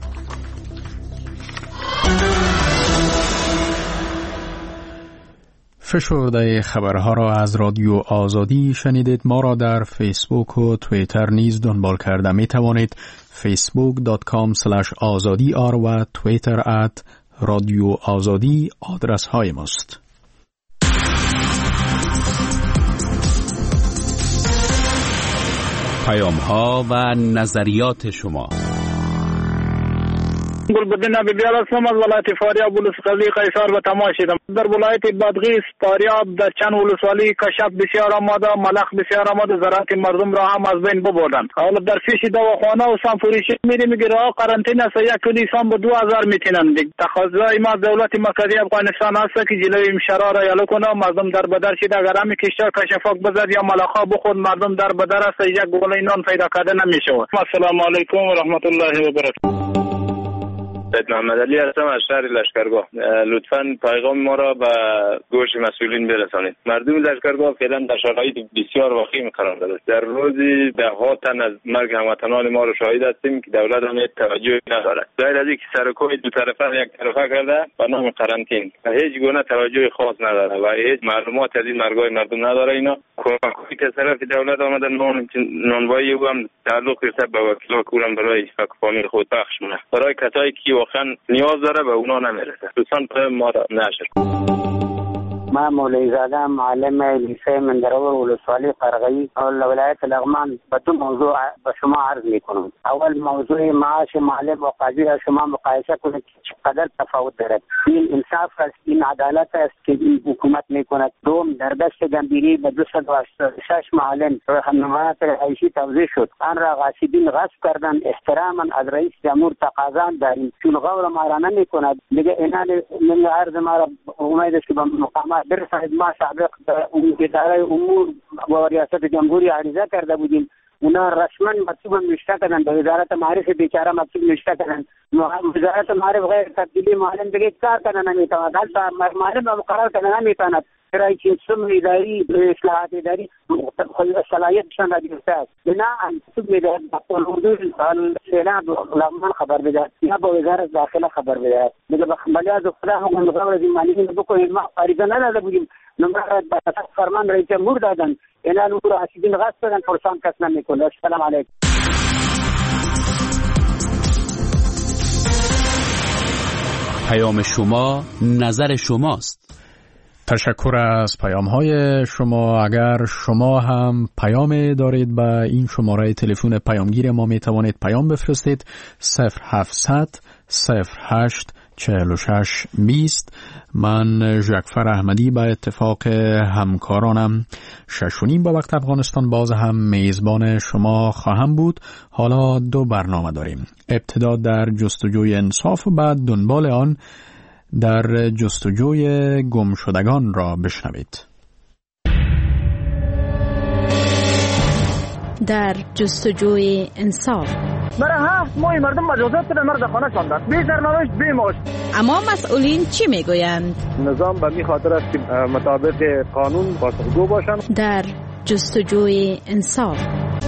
فشرده خبرها را از رادیو آزادی شنیدید. ما را در فیسبوک و توییتر نیز دنبال کرده می توانید. فیسبوک دات کام اسلش آزادی آر و توییتر ات رادیو آزادی آدرس های ماست. پیام ها و نظریات شما. گلبدین بیبیار هستم از ولایت فاریاب ولسوالی قیصر و تماشیدم. در ولایت بادغیس فاریاب در چند ولسوالی کشف بسیار آماده، ملخ بسیار آماده، زراعت مردم را هم از بین ببردند. حالا در پیش دواخانه و سانفوریشی میری میگه راه قرنطینه است، یک کلی انسان به دو هزار میتینند. تقاضای ما دولت مرکزی افغانستان است که جلوی این شرار را یلو کنه. مردم در بدر شده، اگر همین کشور کشفاک بزد یا ملخا بخورد، مردم در بدر است، یک گوله نان پیدا کرده نمیشه. السلام علیکم و رحمت الله و برکاته. سید محمد علی هستم از شهر لشکرگاه. لطفاً پیغام ما را به گوش مسئولین برسانید. مردم لشکرگاه فعلا در شرایط بسیار وخیم قرار دارد. در روزی ده ها تن از مرگ هموطنان ما را شاهد هستیم که دولت هم توجه ندارد. ظاهر است که سرکوی دو طرفه یک طرفه کرده به نام قرنطینه و هیچ گونه توجه خاص نداره و هیچ معلومات از این مرگای مردم نداره. اینا کمکی که طرف دولت آمده نان نانوایی هم تعلق گرفته به وکیلا کورم برای فامیل خود بخش مونه. برای کسایی که واقعا نیاز داره به اونا نمیرسه. دوستان پر ما را نشر. ما مولوی زاده معلم لیسه مندرور ولسوالی قرغی ولایت لغمان به دو موضوع به شما عرض میکنم. اول موضوع معاش معلم و قاضی را شما مقایسه کنید که چقدر تفاوت دارد. این انصاف است، این عدالت است که این حکومت میکند. دوم در دست گمبیری به دویست و هشتاد و شش معلم راهنمایات رئیسی توزیع شد. آن را غاصبین غصب کردند. احتراما از رئیس جمهور تقاضا داریم چون غور ما را نمیکند. دیگه اینا من عرض ما را امید است که به مقامات برساند. ما سابق اداره امور و ریاست جمهوری عریضه کرده بودیم. اونا رسما مکتوب نوشته کردن، به وزارت معارف بیچاره مکتوب نوشته کردن. وزارت معارف غیر تبدیلی معلم دیگه کار کردن نمیتواند. حتی معلم مقرر کردن نمیتواند. برای که سم اداری اصلاحات اداری صلاحیتشان را گرفته است. بنابراین مکتوب میدهد با حدود سیلاب لغمان خبر بدهد یا با وزارت داخله خبر بدهد. دیگه به خبریات خدا هم مقابل از این معلمین بکنید. ما عریضه نداده بودیم. نمبر به فرمان رئیس جمهور دادن. اینا نور حاسبین غصب کردن، پرسان کس نمیکنه. السلام علیکم. پیام شما نظر شماست. تشکر از پیام های شما. اگر شما هم پیام دارید به این شماره تلفن پیامگیر ما می توانید پیام بفرستید صفر هفتصد صفر هشت چهل و شش بیست. من ژکفر احمدی به اتفاق همکارانم شش و نیم با وقت افغانستان باز هم میزبان شما خواهم بود. حالا دو برنامه داریم. ابتدا در جستجوی انصاف و بعد دنبال آن در جستجوی گمشدگان را بشنوید. در جستجوی انصاف برای هفت ماه مردم مجازات در مرد خانه شاندن، بی سرنوشت بی معاش. اما مسئولین چی میگویند؟ نظام به می خاطر است که مطابق قانون پاسخگو باشند. در جستجوی انصاف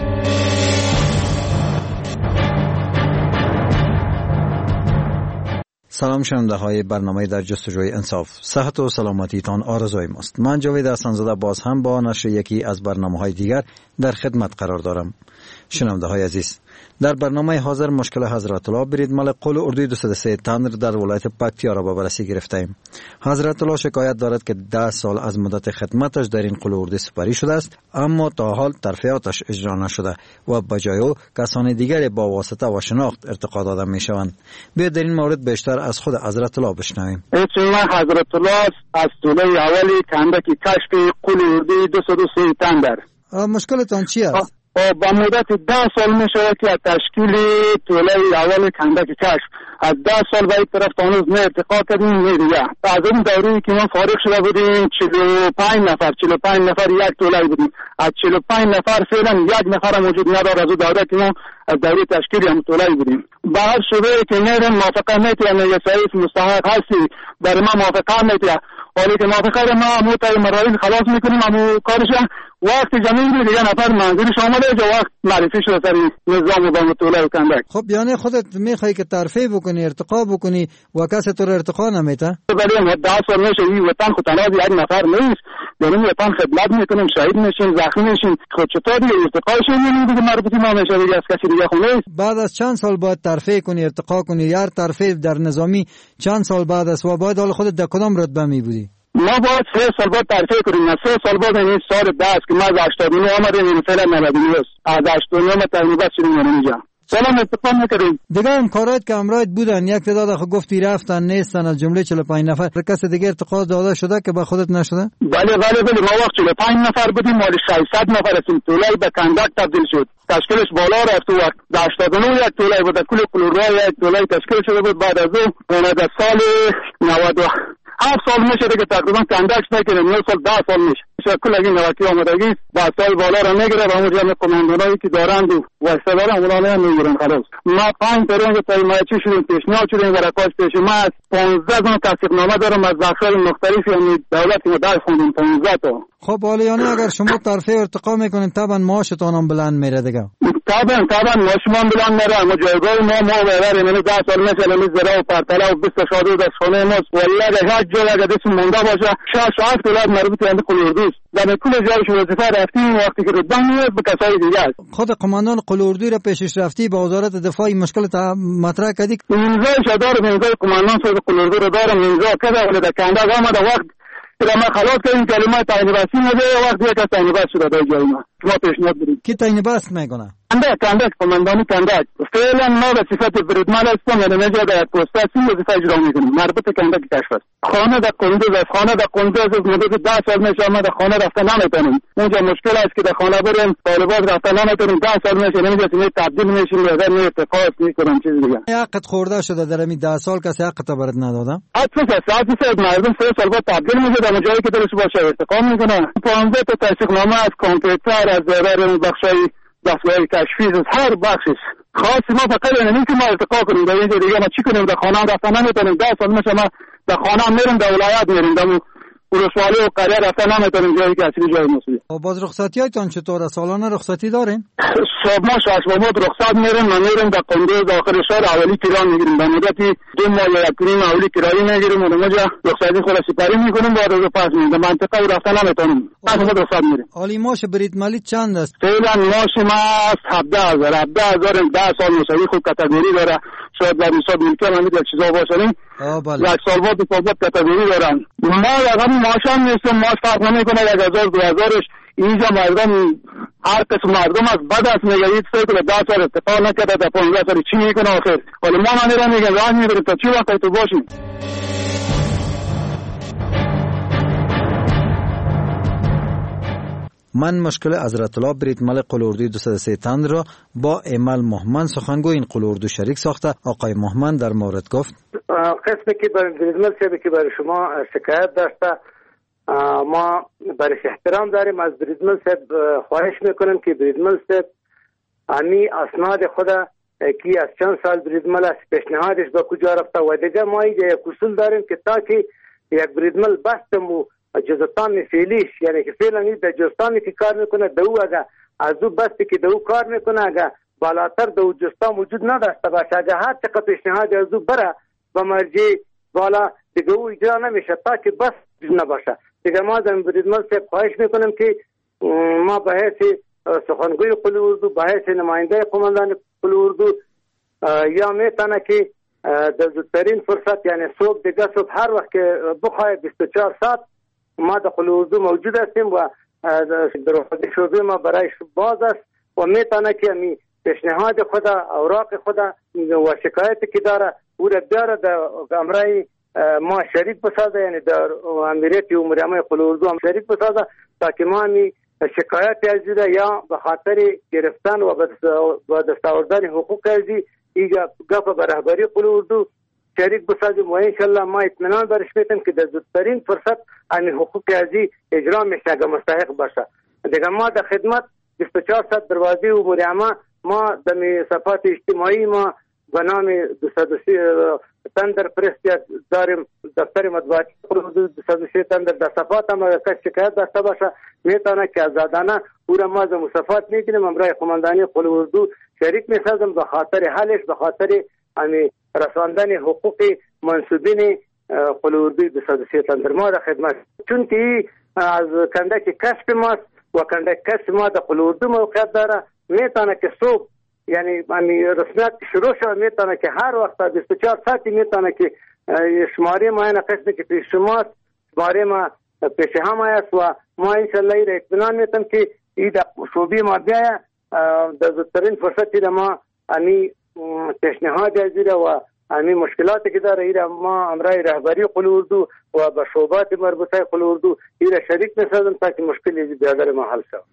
سلام شنونده های برنامه در جستجوی انصاف. صحت و سلامتیتان آرزوی ماست. من جاوید حسن‌زاده باز هم با نشر یکی از برنامه های دیگر در خدمت قرار دارم. شنونده های عزیز، در برنامه حاضر مشکل حضرت الله بریدمل قل اردوی دویست و سه تندر در ولایت پکتیا را به بررسی گرفتیم. حضرت الله شکایت دارد که ده سال از مدت خدمتش در این قل اردو سپری شده است، اما تا حال ترفیعاتش اجرا نشده و بجای او کسان دیگری با واسطه و شناخت ارتقا داده می شوند. بیا در این مورد بیشتر از خود حضرت الله بشنویم. اسم حضرت الله از طول اولی کندکی کشف قل اردوی دویست و سه تندر. مشکلتان چی است؟ با مدت ده سال می شود که از تشکیل طوله اول کندک کشف از ده سال به یک طرف تانوز نه ارتقا کردیم نه دیگه. از اون دوری که ما فارغ شده بودیم چهل و پنج نفر چهل و پنج نفر یک طوله بودیم. از چهل و پنج نفر فعلا یک نفر موجود نداره. از اون دوره که ما از دوره تشکیل هم طوله بودیم. به هر شبه که میرم موافقه میتونم یا سعیف مستحق هستی برای ما موافقه میتونم، ولی که موافقه ما موتای مراحل خلاص میکنیم امو کارش وقت جمعی دیگه نفر منظورش آمده جو وقت معرفی شده سر نظام و با طوله و کندک. خب یعنی خودت میخوای که ترفیع بکنی ارتقا بکنی و کسی تو رو ارتقا نمیته؟ ولی ده سال میشه این وطن خود تنها یک نفر نیست، در این وطن خدمت میکنیم، شهید میشیم، زخمی میشیم، خود چطور دیگه ارتقاش نمیدیم دیگه مربوطی ما میشه دیگه از کسی دیگه خود نیست. بعد از چند سال باید ترفیع کنی ارتقا کنی؟ یا ترفیع در نظامی چند سال بعد است و باید حال خودت در کدام رتبه می بودی؟ ما باید سه سال بعد ترفیع کنیم. سه سال بعد این سال دست که ما از هشتاد و نه آمدیم این فعلا نود و نه است. از هشتاد و نه تقریبا شدیم اینجا. سلام اتفاق میکردیم. دیگه امکانات که امرایت بودن یک تعداد خود گفتی رفتن نیستن از جمله چهل و پنج نفر. کسی دیگه ارتقا داده شده که به خودت نشده؟ بله بله بله ما وقت چهل و پنج نفر بودیم مال ششصد نفر هستیم. طوله به کندک تبدیل شد. تشکیلش بالا رفت و وقت هشتاد و نه یک طوله بود. کل کلورای یک طوله تشکیل شده بود. بعد از اون در سال نود هفت سال میشه دیگه تقریبا کندک نکنه. نه سال ده سال میشه. شکل اگه نوکی آمدگی با سال بالا را میگیره و همون جمع کماندونایی که دارند و واسطه دارن اونا نمیگیرن خلاص. ما پنج ترنگ تایمایچی شدیم، پیشنهاد شدیم و رکاش پیش ما از پانزده تا تصدیقنامه دارم از بخش‌های مختلف یعنی دولت ما درس خوندیم پانزده تا. خب حالا یعنی اگر شما ترفیع ارتقا میکنین طبعا معاشتون هم بلند میره دیگه. طبعا طبعا معاش ما بلند میره. ما جایگاه ما ما برای من ده سال مثلا می زرا و پرتلا و بیست شادو در خونه ما والله ده هر جا اگه دست مونده باشه شش هفت دلار مربوط به قل اردو در کل جایش وظیفه رفتیم وقتی که رتبه میاد به کسای دیگه. خود قماندان قل اردو را پیشش رفتی با وزارت دفاع مشکل مطرح کردی؟ امضا دارم، امضا قماندان صاحب قل اردو رو دارم، امضا کرده ولی در کندک آمده وقت که ما خلاص کردیم کلمه تعیین بستی نده وقت یک از تعیین بست شده در جای ما. شما پیشنهاد بدید. کی تعیین بست میکنه؟ کندک کندک قماندانی کندک. فعلا ما به صفت بریدمن هستم یعنی نجا در یک پست هستیم وظیفه اجرا میکنیم. مربوط به کندک کشف است. خانه در قندوز است. خانه در قندوز از مدت ده سال میشه ما در خانه رفتن نمیتونیم. اونجا مشکل است که در خانه بریم طالبات رفتن نمیتونیم. ده سال میشه نمیتونیم تبدیل میشیم یا در ارتقاص میکنیم چیز دیگه. حقت خورده شده در همین ده سال کسی حقت برات نداده؟ حتی ساعتی ساعت مردم سه سال بعد تبدیل میشه در جایی که دلش باشه ارتقا میکنه. پانزده تا تصدیقنامه از کامپیوتر از دوران بخشای دستگاه کشفی از هر بخشش خاص ما فقط اینه که ما ارتقا کنیم. در اینجا دیگه ما چی کنیم؟ در خانه رفتن نمیتونیم. ده سال میشه ما در خانه میریم، در ولایت میریم، در ولسوالی و قریه رفتن نمیتونیم جایی که اصلی جای مسئولی. و باز رخصتی هایتان چطوره؟ سالانه رخصتی دارین؟ صبح ما شش ماه رخصت میریم. ما میریم در قندوز داخل شهر اولی کرایه میگیریم. در مدتی دو ماه یا یک نیم اولی کرایه میگیریم و اونجا رخصتی خود سپری میکنیم بعد از پس میریم. در منطقه رفتن نمیتونیم. پس ما رخصت میریم. عالی معاش بریدملی چند است؟ فعلا معاش ما هفده هزار هفده هزار ده سال مساوی خود کاتگوری داره. شاید در حساب ممکن همین یک چیزا باشنیم یک سال بعد دو سال بعد کتگوری دارن. ما رقم ماش هم نیستم، ماش فرق نمیکنه یک هزار دو هزارش. اینجا مردم هر قسم مردم از بد است میگه هیچ سال ده سال اتفاق نکرده تا پانزده سال چی میکنه آخر. ولی ما من میگم راه میبریم تا چی وقت تو باشیم. من مشکل حضرت الله بریدمل قلوردوی دویست و سه تن را با ایمل محمد سخنگوی این قلوردو شریک ساخته. آقای محمد در مورد گفت قسمی که برای بریدمل سیبی که برای شما شکایت داشته ما برای احترام داریم. از بریدمل سیب خواهش میکنیم که بریدمل سیب امی اسناد خود که از چند سال بریدمل است پیشنهادش به کجا رفته و دیگه ما اینجا یک اصول داریم که تا که یک بریدمل بستم و جزستان فعلیش یعنی که فعلا این در جزستانی که کار میکنه دو اگه از او بستی که دو کار میکنه اگه بالاتر دو جزستان وجود نداشته باشه اگه هر چقدر پیشنهاد از او بره و مرجع بالا دیگه او اجرا نمیشه تا که بس نباشه. دیگه ما در بریدمل سیب خواهش میکنم که ما به حیث سخنگوی قلوردو به حیث نماینده قماندان قلوردو یا میتونه که در زودترین فرصت یعنی صبح دیگه صبح هر وقت که بخواه بیست و چهار ساعت ما در قلوردو موجود هستیم و در شعبه ما برای باز است و میتونه که امی پیشنهاد خود اوراق خود و شکایتی که داره او را بیاره در امرای ما شریک بسازه یعنی در امیریت امور عامه قلوردو هم شریک بسازه تا که ما امی شکایت ازیده یا به خاطر گرفتن و دستاوردن حقوق ازی ایجا گفت به رهبری قلوردو شریک بسازیم و انشالله ما اطمینان برش میتیم که در زودترین فرصت این حقوق ازی اجرا میشه اگه مستحق باشه. دیگه ما در خدمت بیست و چهار ساعت دروازه امور عامه ما در صفحات اجتماعی ما به نام دویست و سه تندر پرس داریم دفتر مطبوعاتی دویست و سه تندر در صفحات هم اگر کس شکایت داشته باشه میتونه که آزادانه او را ما از مصافات میگیریم امرای قماندانی قلوردو شریک میسازم به خاطر حلش به خاطر امی رساندن حقوق منصوبین قلوردوی دویست و سه تندر ما در خدمت چون که از کندک کسب ماست و کندک کسب ما در قلوردو موقعیت داره میتونه که صبح یعنی امی رسمیت شروع شد میتونه که هر وقت بیست و چهار ساعتی میتونه که شماره ما این قسمی که پیش شماست شماره ما پیش هم است و ما انشالله ای را اطمینان میتم که ای در شعبه ما بیایه در زودترین فرصتی را ما امی پیشنهاد ازیره و امی مشکلاتی که داره ای را ما امرای رهبری قلوردو و به شعبات مربوطه قلوردو ای را شریک میسازم تا که مشکل ازی بیادر ما حل شد.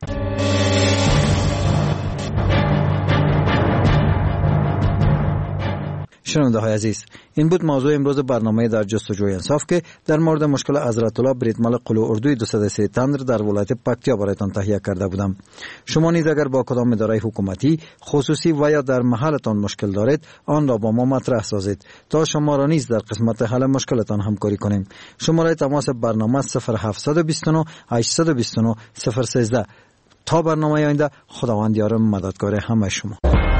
شنونده های عزیز، این بود موضوع امروز برنامه در جستجوی انصاف که در مورد مشکل حضرت الله بریدمل قلوردوی دویست و سه تندر در ولایت پکتیا برایتان تهیه کرده بودم. شما نیز اگر با کدام اداره حکومتی خصوصی و یا در محلتان مشکل دارید آن را با ما مطرح سازید تا شما را نیز در قسمت حل مشکلتان همکاری کنیم. شماره تماس برنامه صفر هفت دو نه هشت دو نه صفر یک سه. تا برنامه آینده خداوند یار مددگار همه شما.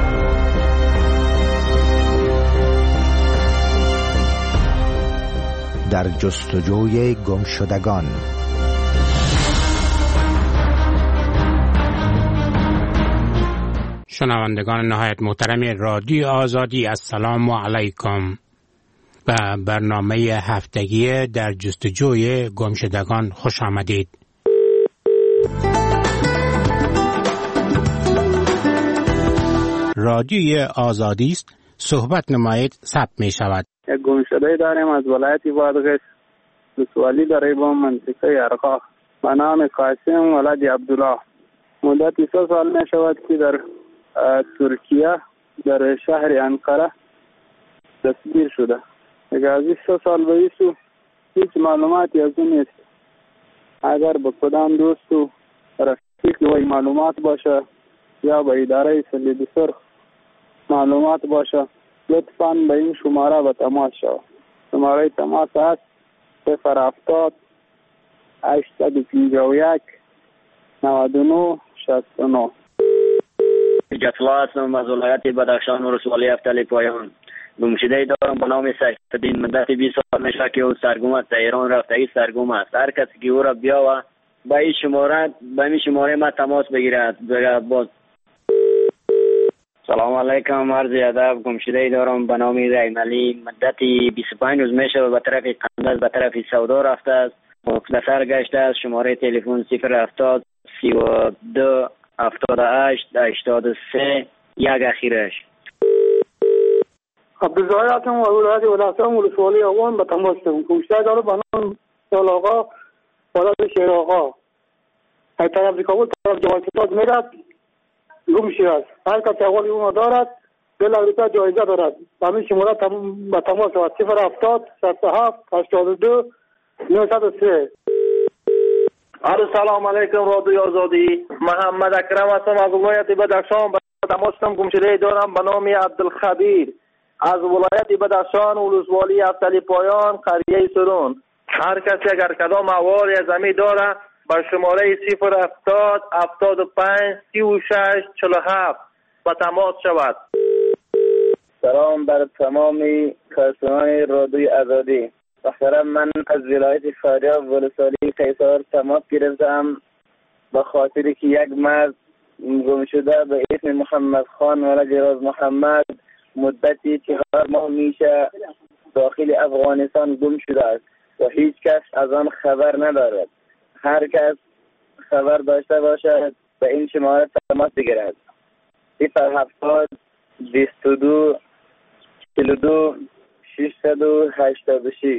در جستجوی گمشدگان. شنوندگان نهایت محترم رادیو آزادی، السلام علیکم. به برنامه هفتگی در جستجوی گمشدگان خوش آمدید. رادیو آزادی است، صحبت نمایید ثبت می شود. یک گمشده داریم از ولایت بادغیس ولسوالی در با منطقه ارقا به نام قاسم ولد عبدالله. مدت سه سال می شود که در ترکیه در شهر انقره دستگیر شده. اگر از سه سال به ایسو هیچ معلوماتی از اون نیست. اگر به کدام دوست و رفیق وی معلومات باشه یا به اداره صلیب سرخ معلومات باشه لطفاً به این شماره به تماس شو. شماره تماس هست صفر هفتاد هشتصد و پنجاه و یک نود و نه شصت و نه. جتلا هستم از ولایت بدخشان و ولسوالی افتلی پایان. گمشده دارم به نام سیدالدین. مدت بیست سال میشه که او سرگم است، ایران رفته ای سرگم است. هر کسی که او را بیا و به این شماره به این شماره ما تماس بگیرد. باز سلام علیکم، عرض ادب. گمشده دارم به نام رحیمعلی. مدتی بیست و پنج روز میشه به طرف قندز به طرف سودا رفته است. مختصر گشته است. شماره تلفن صفر هفتاد سی و دو هفتاد و هشت هشتاد و سه یک اخیرش. عبدالزاهر هستم و ولایت ولستان ولسوالی آوان به تماس هستم. گمشده دارم به نام سال آقا ولایت شیر آقا. از طرف کابل طرف جوان ستاد میرد گم شده است. هر کسی اول اون دارد دو لک روپیه جایزه دارد. به همین شماره به تماس شود. صفر هفتاد ست و هفت هشتاد و دو نهصد و سه. سلام علیکم رادیوی آزادی. محمد اکرم هستم از ولایت بدخشان. به تماس هستم. گمشده دارم به نام عبدالخبیر از ولایت بدخشان ولسوالی افتلی پایان قریه سرون. هر کسی اگر کدام احوال یا زمین داره با شماره صفر هفتاد هفتاد و پنج سی و شش چهل و هفت با تماس شود. سلام بر تمام کارشناسان رادیوی آزادی. محترم، من از ولایت فاریاب ولسوالی قیصر تماس گرفتم به خاطر که یک مرد گم شده به اسم محمد خان ولد راز محمد مدتی چهار ماه میشه داخل افغانستان گم شده است و هیچ کس از آن خبر ندارد. هر کس خبر داشته باشد به این شماره تماس بگیرد. صفر هفتاد بیست و دو چهل و دو ششصد و هشتاد و شش.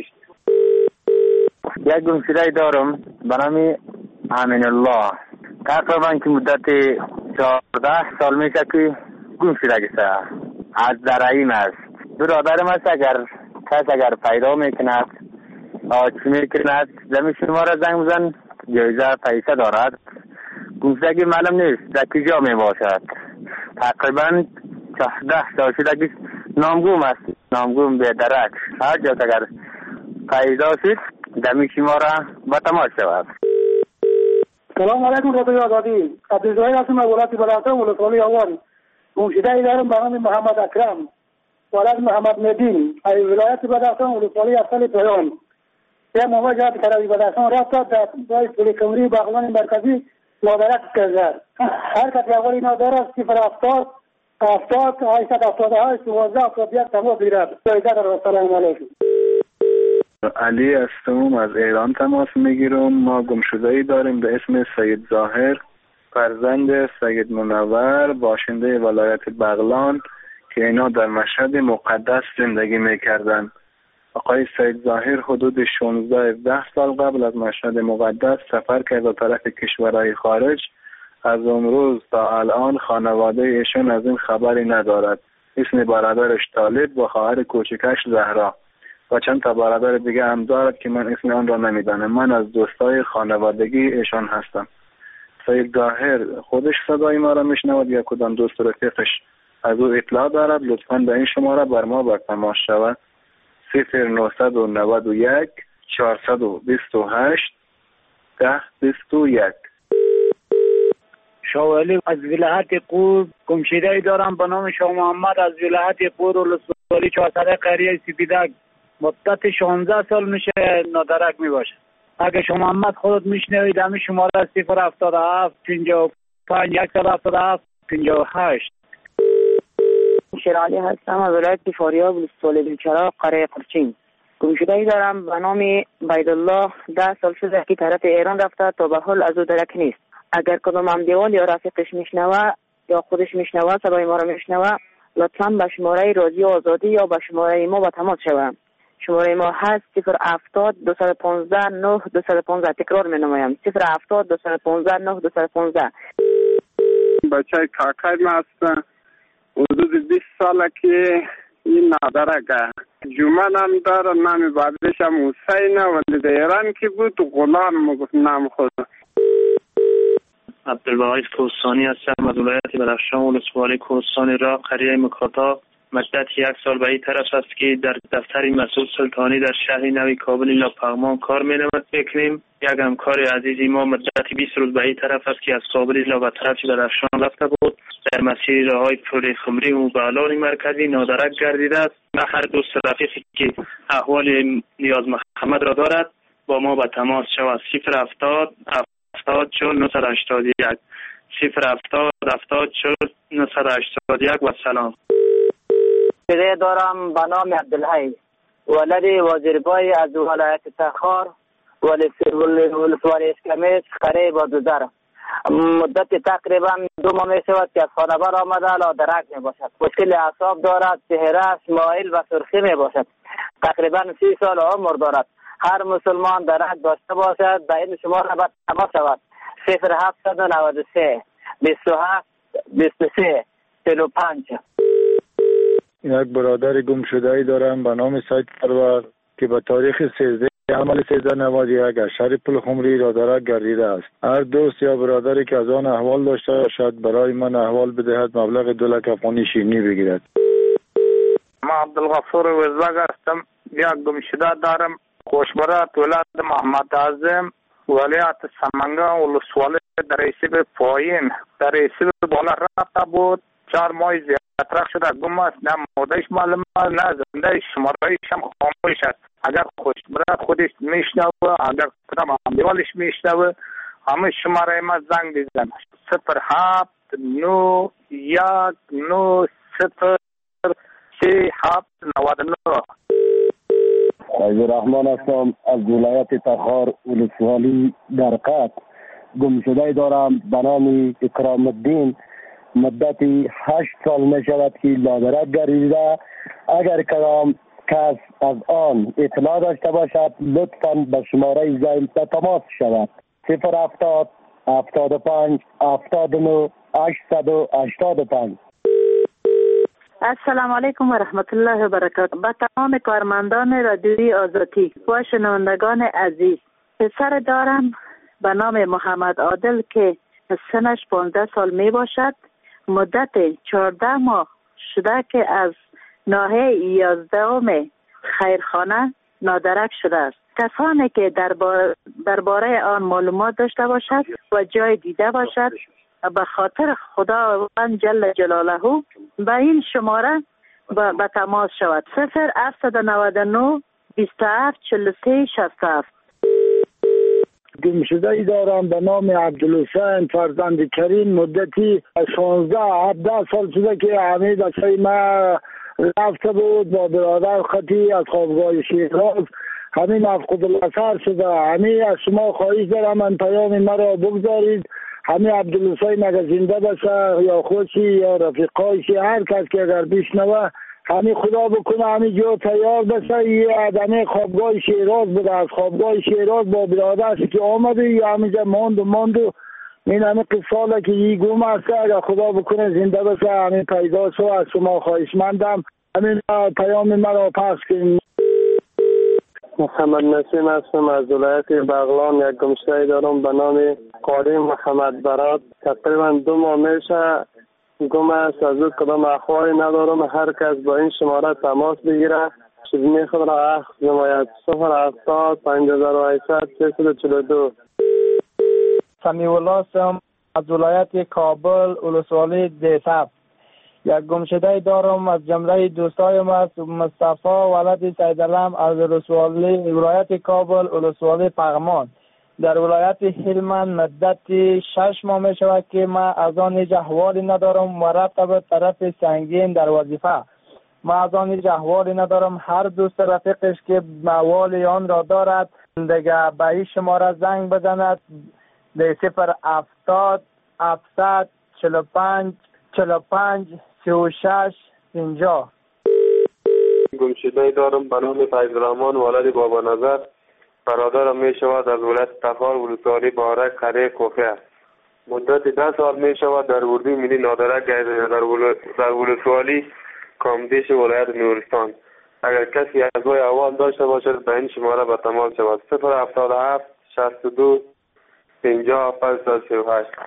یک گمشده دارم به نام امین الله. تقریبا که مدت چهارده سال میشه که گم شده گسته از درعیم است. برادرم است. اگر کس اگر پیدا میکند آچی میکند زمین شماره زنگ بزن جایزه پیسه دارد. گمشدگی معلوم نیست در کجا می باشد. تقریبا چهارده سال شده که نامگوم است. نامگوم به درک. هر جا اگر پیدا شد دمی شماره به تماس شود. سلام علیکم رادیوی آزادی. عبدالزاهر هستم از ولایت بدخشان ولسوالی آوان. گمشده دارم به نام محمد اکرم ولد محمد مدین از ولایت بدخشان ولسوالی افتلی پایان. یه موقع جهت کروی بدخشان رفت در جای پل کمری باغبان مرکزی مادرک کرد. هر کسی اول اینا دارد صفر هفتاد هفتاد هشتصد هفتاد و هشت دوازده هفتاد و یک تماس بگیرد. جایزه دارد. سلام علیکم. علی هستم از ایران تماس میگیرم. ما گمشده‌ای داریم به اسم سید ظاهر فرزند سید منور باشنده ولایت بغلان که اینا در مشهد مقدس زندگی میکردن. آقای سید ظاهر حدود شانزده هفده سال قبل از مشهد مقدس سفر کرد به طرف کشورهای خارج. از اون روز تا الان خانواده ایشون از این خبری ندارد. اسم برادرش طالب و خواهر کوچکش زهرا و چند تا برادر دیگه هم دارد که من اسم آن را نمیدانم. من از دوستای خانوادگی ایشان هستم. سید ظاهر خودش صدای ما را میشنود یا کدام دوست رفیقش از او اطلاع دارد لطفاً به این شماره بر ما بر تماس شود. صفر نهصد و نود و یک چهارصد و بیست و هشت ده بیست و یک. شاولی از ولایت قور گمشده دارم به نام شاه محمد از ولایت قور ولسوالی چهارصد قریه سپیدک. مدت شانزده سال میشه نادرک میباشه. اگه شاه محمد خودت میشنوید همین شماره صفر هفتاد و هفت پنجاه و پنج صد و هفتاد و هفت پنجاه و هشت. شیرعلی هستم از ولایت فاریاب ولسوالی بیلچرا قریه قرچین. گمشده‌ای دارم به نام بایدالله. ده سال شده که طرف ایران رفته تا به حال از او درک نیست. اگر کدام همدیوال یا رفیقش میشنوه یا خودش میشنوه صدای ما را میشنوه لطفاً به شماره رادیو آزادی یا به شماره ما با تماس شوند. شماره ما هست صفر هفتاد دویست و پانزده نه دویست و پانزده. تکرار می نمایم صفر هفتاد دویست و پانزده نه دویست و پانزده. بچه کاکای ما هستن حدود بیست ساله که این نادرکه. جمعه نام داره. نام بعدش هم حسینه ولی در ایران که بود غلام مگفت نام خود. عبدالباقی کوهستانی هستم از ولایت بدخشان ولسوالی کوهستانی را قریه مکاتا. مدت یک سال به این طرف است که در دفتر مسعود سلطانی در شهر نوی کابل لا پغمان کار می‌نمود میکنیم. یک همکار عزیزی ما مدت بیست روز به این طرف است که از کابل لا به طرف بدخشان رفته بود. در مسیر راههای پل خمری و بالان مرکزی نادرک گردیده است. و هر دوست رفیقی که احوال نیاز محمد را دارد با ما به تماس شود. صفر هفتاد هفتاد چهار نهصد و هشتاد و یک. صفر هفتاد هفتاد چهل نهصد و هشتاد و یک و سلام. گمشده دارم به نام عبدالحی، ولد وزیرگاه از ولایت تخار، ولسوالی اسکمیس، قریه بازودر. مدت تقریبا دو ماه می شود که از خانه بر آمده لادرک می باشد. مشکل اعصاب دارد، چهرهش مایل و سرخی می باشد. تقریبا سی سال عمر دارد. هر مسلمان درک داشته باشد به این شماره باید تماس شود. صفر هفتصد و نود و سه بیست و هفت بیست و سه چهل و پنج. یک برادر گم شده ای دارم به نام سید پرور که به تاریخ سیزده عمل سیزده نود و یک از شهر پلخمری رادرک گردیده است. هر دوست یا برادری که از آن احوال داشته باشد برای من احوال بدهد، مبلغ دو لک افغانی شیرینی بگیرد. ما عبدالغفور وزبگ هستم. یک گم شده دارم، خوشبرات ولد محمد اعظم، ولایت سمنگان، ولسوالی در ایسیب پایین در ایسیب بالا رفته بود. چهار ماه زیادتر شده گم است. نه مودش معلوم است نه زنده شمارهایش هم خاموش است. اگر خوشبرات خودش میشنوه، اگر کدام همدیوالش میشنوه، همه شماره ما زنگ بزن. صفر هفت نو یک نو صفر سی هفت نود و نه. عبدالرحمن هستم از ولایت تخار، ولسوالی درقت. گم شده دارم به نام اکرام الدین. مدتی هشت سال می شود که لادرک گردیده. اگر کدام کس از آن اطلاع داشته باشد لطفاً به شماره زنگ تماس شود. صفر هفتاد هفتاد و پنج هفتاد و نه هشتصد و هشتاد و پنج. السلام علیکم و رحمت الله و برکاته. به تمام کارمندان رادیوی آزادی و شنوندگان عزیز، پسر دارم به نام محمد عادل که سنش پانزده سال می باشد. مدت چهارده ماه شده که از ناحیه یازدهم خیرخانه نادرک شده است. کسانی که درباره آن معلومات داشته باشد و جای دیده باشد به خاطر خداوند جل جلاله به این شماره به تماس شود. صفر هفتصد و نود و نه بیست و هفت چهل و سه شصت و هفت. گم شده ای دارم به نام عبدالحسین فرزند کریم. مدتی شانزده هفده سال شده که همه دسته ما رفته بود با برادر خطی از خوابگاه شیراز. همین مفقود الاثر شده. همین از شما خواهش دارم من پیام مرا بگذارید. همین عبدالحسین اگر زنده باشه یا خوشی یا رفیقایشی، هر کس که اگر بشنوه همین خدا بکنه همین جو تیار بشه. یه آدمی خوابگاه شیراز بوده، از خوابگاه شیراز با برادرش که آمده یا همینجا ماند و ماند و این همین قصاله که یه گم است. اگر خدا بکنه زنده بشه همین پیدا شو. از شما خواهشمندم همین پیام مرا پس کنید. محمد نسیم هستم از ولایت بغلان. یک گمشده دارم به نام قاری محمد برات. تقریبا دو ماه میشه گم است. از او کدام اخباری ندارم. هر کس با این شماره تماس بگیره چیزی خود را اخذ نماید. صفر هفتاد پنج هزار و هشتصد سیصد و چهل و دو. سمیع الله هستم از ولایت کابل، ولسوالی دیساب. یک گمشده دارم از جمله دوستایم است مصطفی ولد سیدالم از ولسوالی ولایت کابل، ولسوالی پغمان. در ولایت هلمند مدت شش ماه می شود که ما از آن هیچ احوالی ندارم و رفته به طرف سنگین در وظیفه. ما از آن هیچ احوالی ندارم. هر دوست رفیقش که احوال آن را دارد دیگه به این شماره زنگ بزند. در صفر هفتاد هفتصد چهل و پنج چهل و پنج سی و شش پنجاه. گمشده دارم به نام فیض‌الرحمن ولد بابا نظر. برادرم می شود از ولایت تخار، ولسوالی بارک، قریه کوفه. مدت ده سال می شود در اردوی ملی نادرک گردیده در, ول... در ولسوالی کامدیش ولایت نورستان. اگر کسی از وی احوال داشته باشد به این شماره به تماس شود. صفر هفتاد و هفت شصت و دو پنجاه پنجصد و سی و هشت.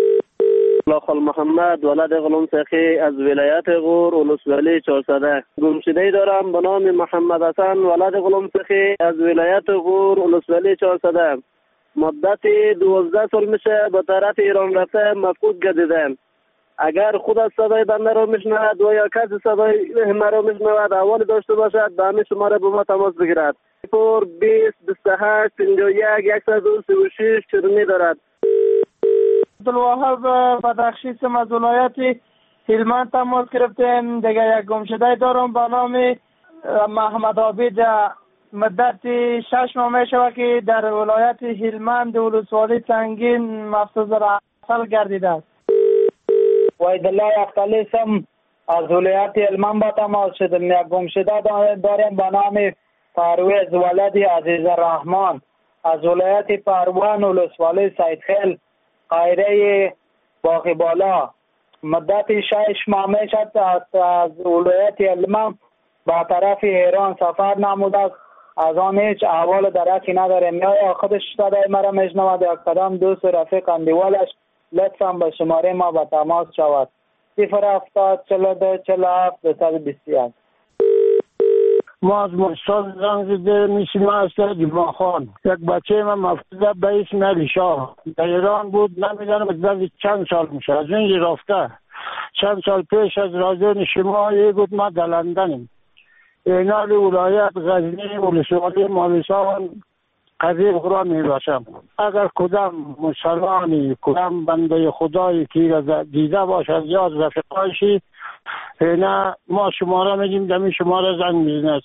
خل محمد ولد غلام سخی از ولایت غور، ولسوالی چهارصد. گمشده دارم به نام محمد حسن ولد غلام سخی از ولایت غور، ولسوالی چهارصد. مدت دوازده سال میشه به طرف ایران رفته مفقود گردیدم. اگر خود از صدای بنده را میشنود و یا کسی صدای مرا میشنود احوالی داشته باشد به همین شماره با ما تماس بگیرد. صفر بیست بیست و هشت پنجاه و یک صد و سی و شش چرمی دارد. عبدالوهاب بدخشی هستم از ولایت هلمند تماس گرفتیم. دیگه یک گمشده دارم به نام محمد عابد، مدت شش ماه می شود که در ولایت هلمند ولسوالی سنگین مفسوس رسل گردیده است. وحیدالله اختلی هستم از ولایت هلمند به تماس شدم. یک گمشده داریم به نام پرویز ولد عزیز الرحمن از ولایت پروان ولسوالی سیدخیل قایره باغ بالا. مدت شش ماه می شود از ولایت هلمند به طرف ایران سفر نموده است. از آن هیچ احوال درکی نداریم. یا خودش صدای مرا میشنود یا کدام دوست و رفیق اندیوالش لطفا به شماره ما به تماس شود. صفر هفتاد چهل و دو چهل و هفت دویست و بیست و یک. ما از مستان زنگ زده میشیم از جمعه خان. یک بچه من مفتوده به اسم علی شاه در ایران بود. نمیدانم از چند سال میشه از این رفته. چند سال پیش از رادیو شما یه بود ما در لندنیم. اینال ولایت غزنی ولسوالی مالسان قضیه خدا می باشم. اگر کدام مسلمانی کدام بنده خدایی که دیده باشد یا از رفقایشی نه ما شماره میگیم دمی شماره زنگ میزند.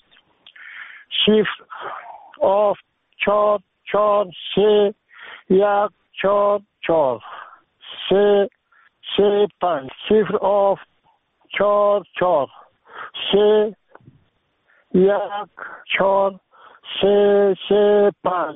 صفر آف چار چار سه یک چار چار سه سه پنج صفر آف چار چار سه یک چهار سه سه پنج.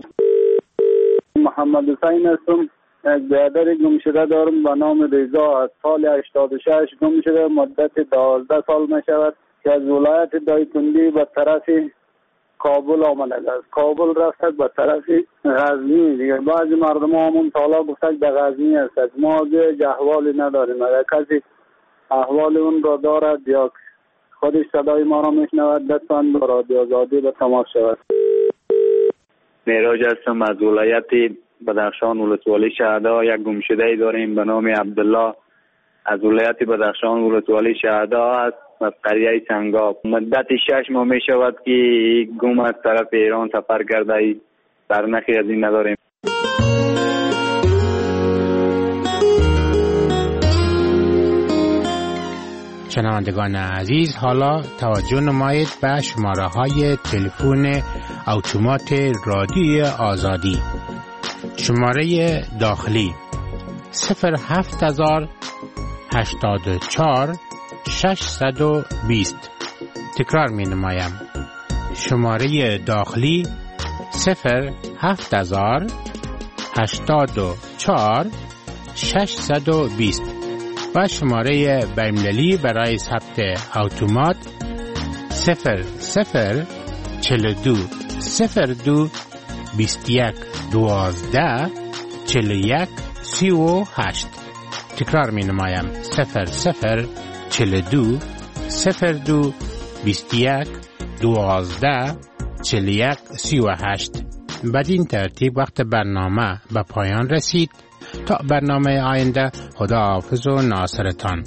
محمد حسین هستم. یک برادر گم شده دارم به نام رضا از سال هشتاد و شش گم شده. مدت دوازده سال می شود که از ولایت دایکنډي به طرف کابل آمده است. کابل رفته به طرف غزنی. دیگه بعضی مردم همون سالا گفتن به غزنی است. ما دیگه احوالی نداریم. اگر کسی احوال اون را دارد یا خودش صدای ما را میشنود لطفاً با رادیو آزادی به تماس شود. معراج هستم از ولایت بدخشان ولسوالی شهدا. یک گمشده داریم به نام عبدالله از ولایت بدخشان ولسوالی شهدا است از قریه سنگاب. مدت شش ماه می شود که گم از طرف ایران سفر کرده. برنخی از این نداریم. شنوندگان عزیز، حالا توجه نمایید به شماره های تلفن اتومات رادیوی آزادی. شماره داخلی صفر هفت هزار هشتاد و چهار ششصد و بیست. تکرار می نمایم. شماره داخلی صفر هفت هزار هشتاد و چهار ششصد و بیست و شماره بین‌المللی برای ثبت اتومات صفر صفر چهل و دو صفر دو بیست و یک دوازده چهل و یک سی و هشت. تکرار می نمایم. صفر صفر چهل و دو صفر دو بیست و یک دوازده چهل و یک سی و هشت. بدین ترتیب وقت برنامه به پایان رسید. تا برنامه آینده، خدا حافظ و ناصرتان.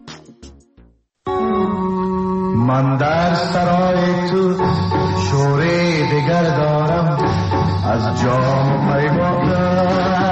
من در سرای تو شوری دیگر دارم از جام میوه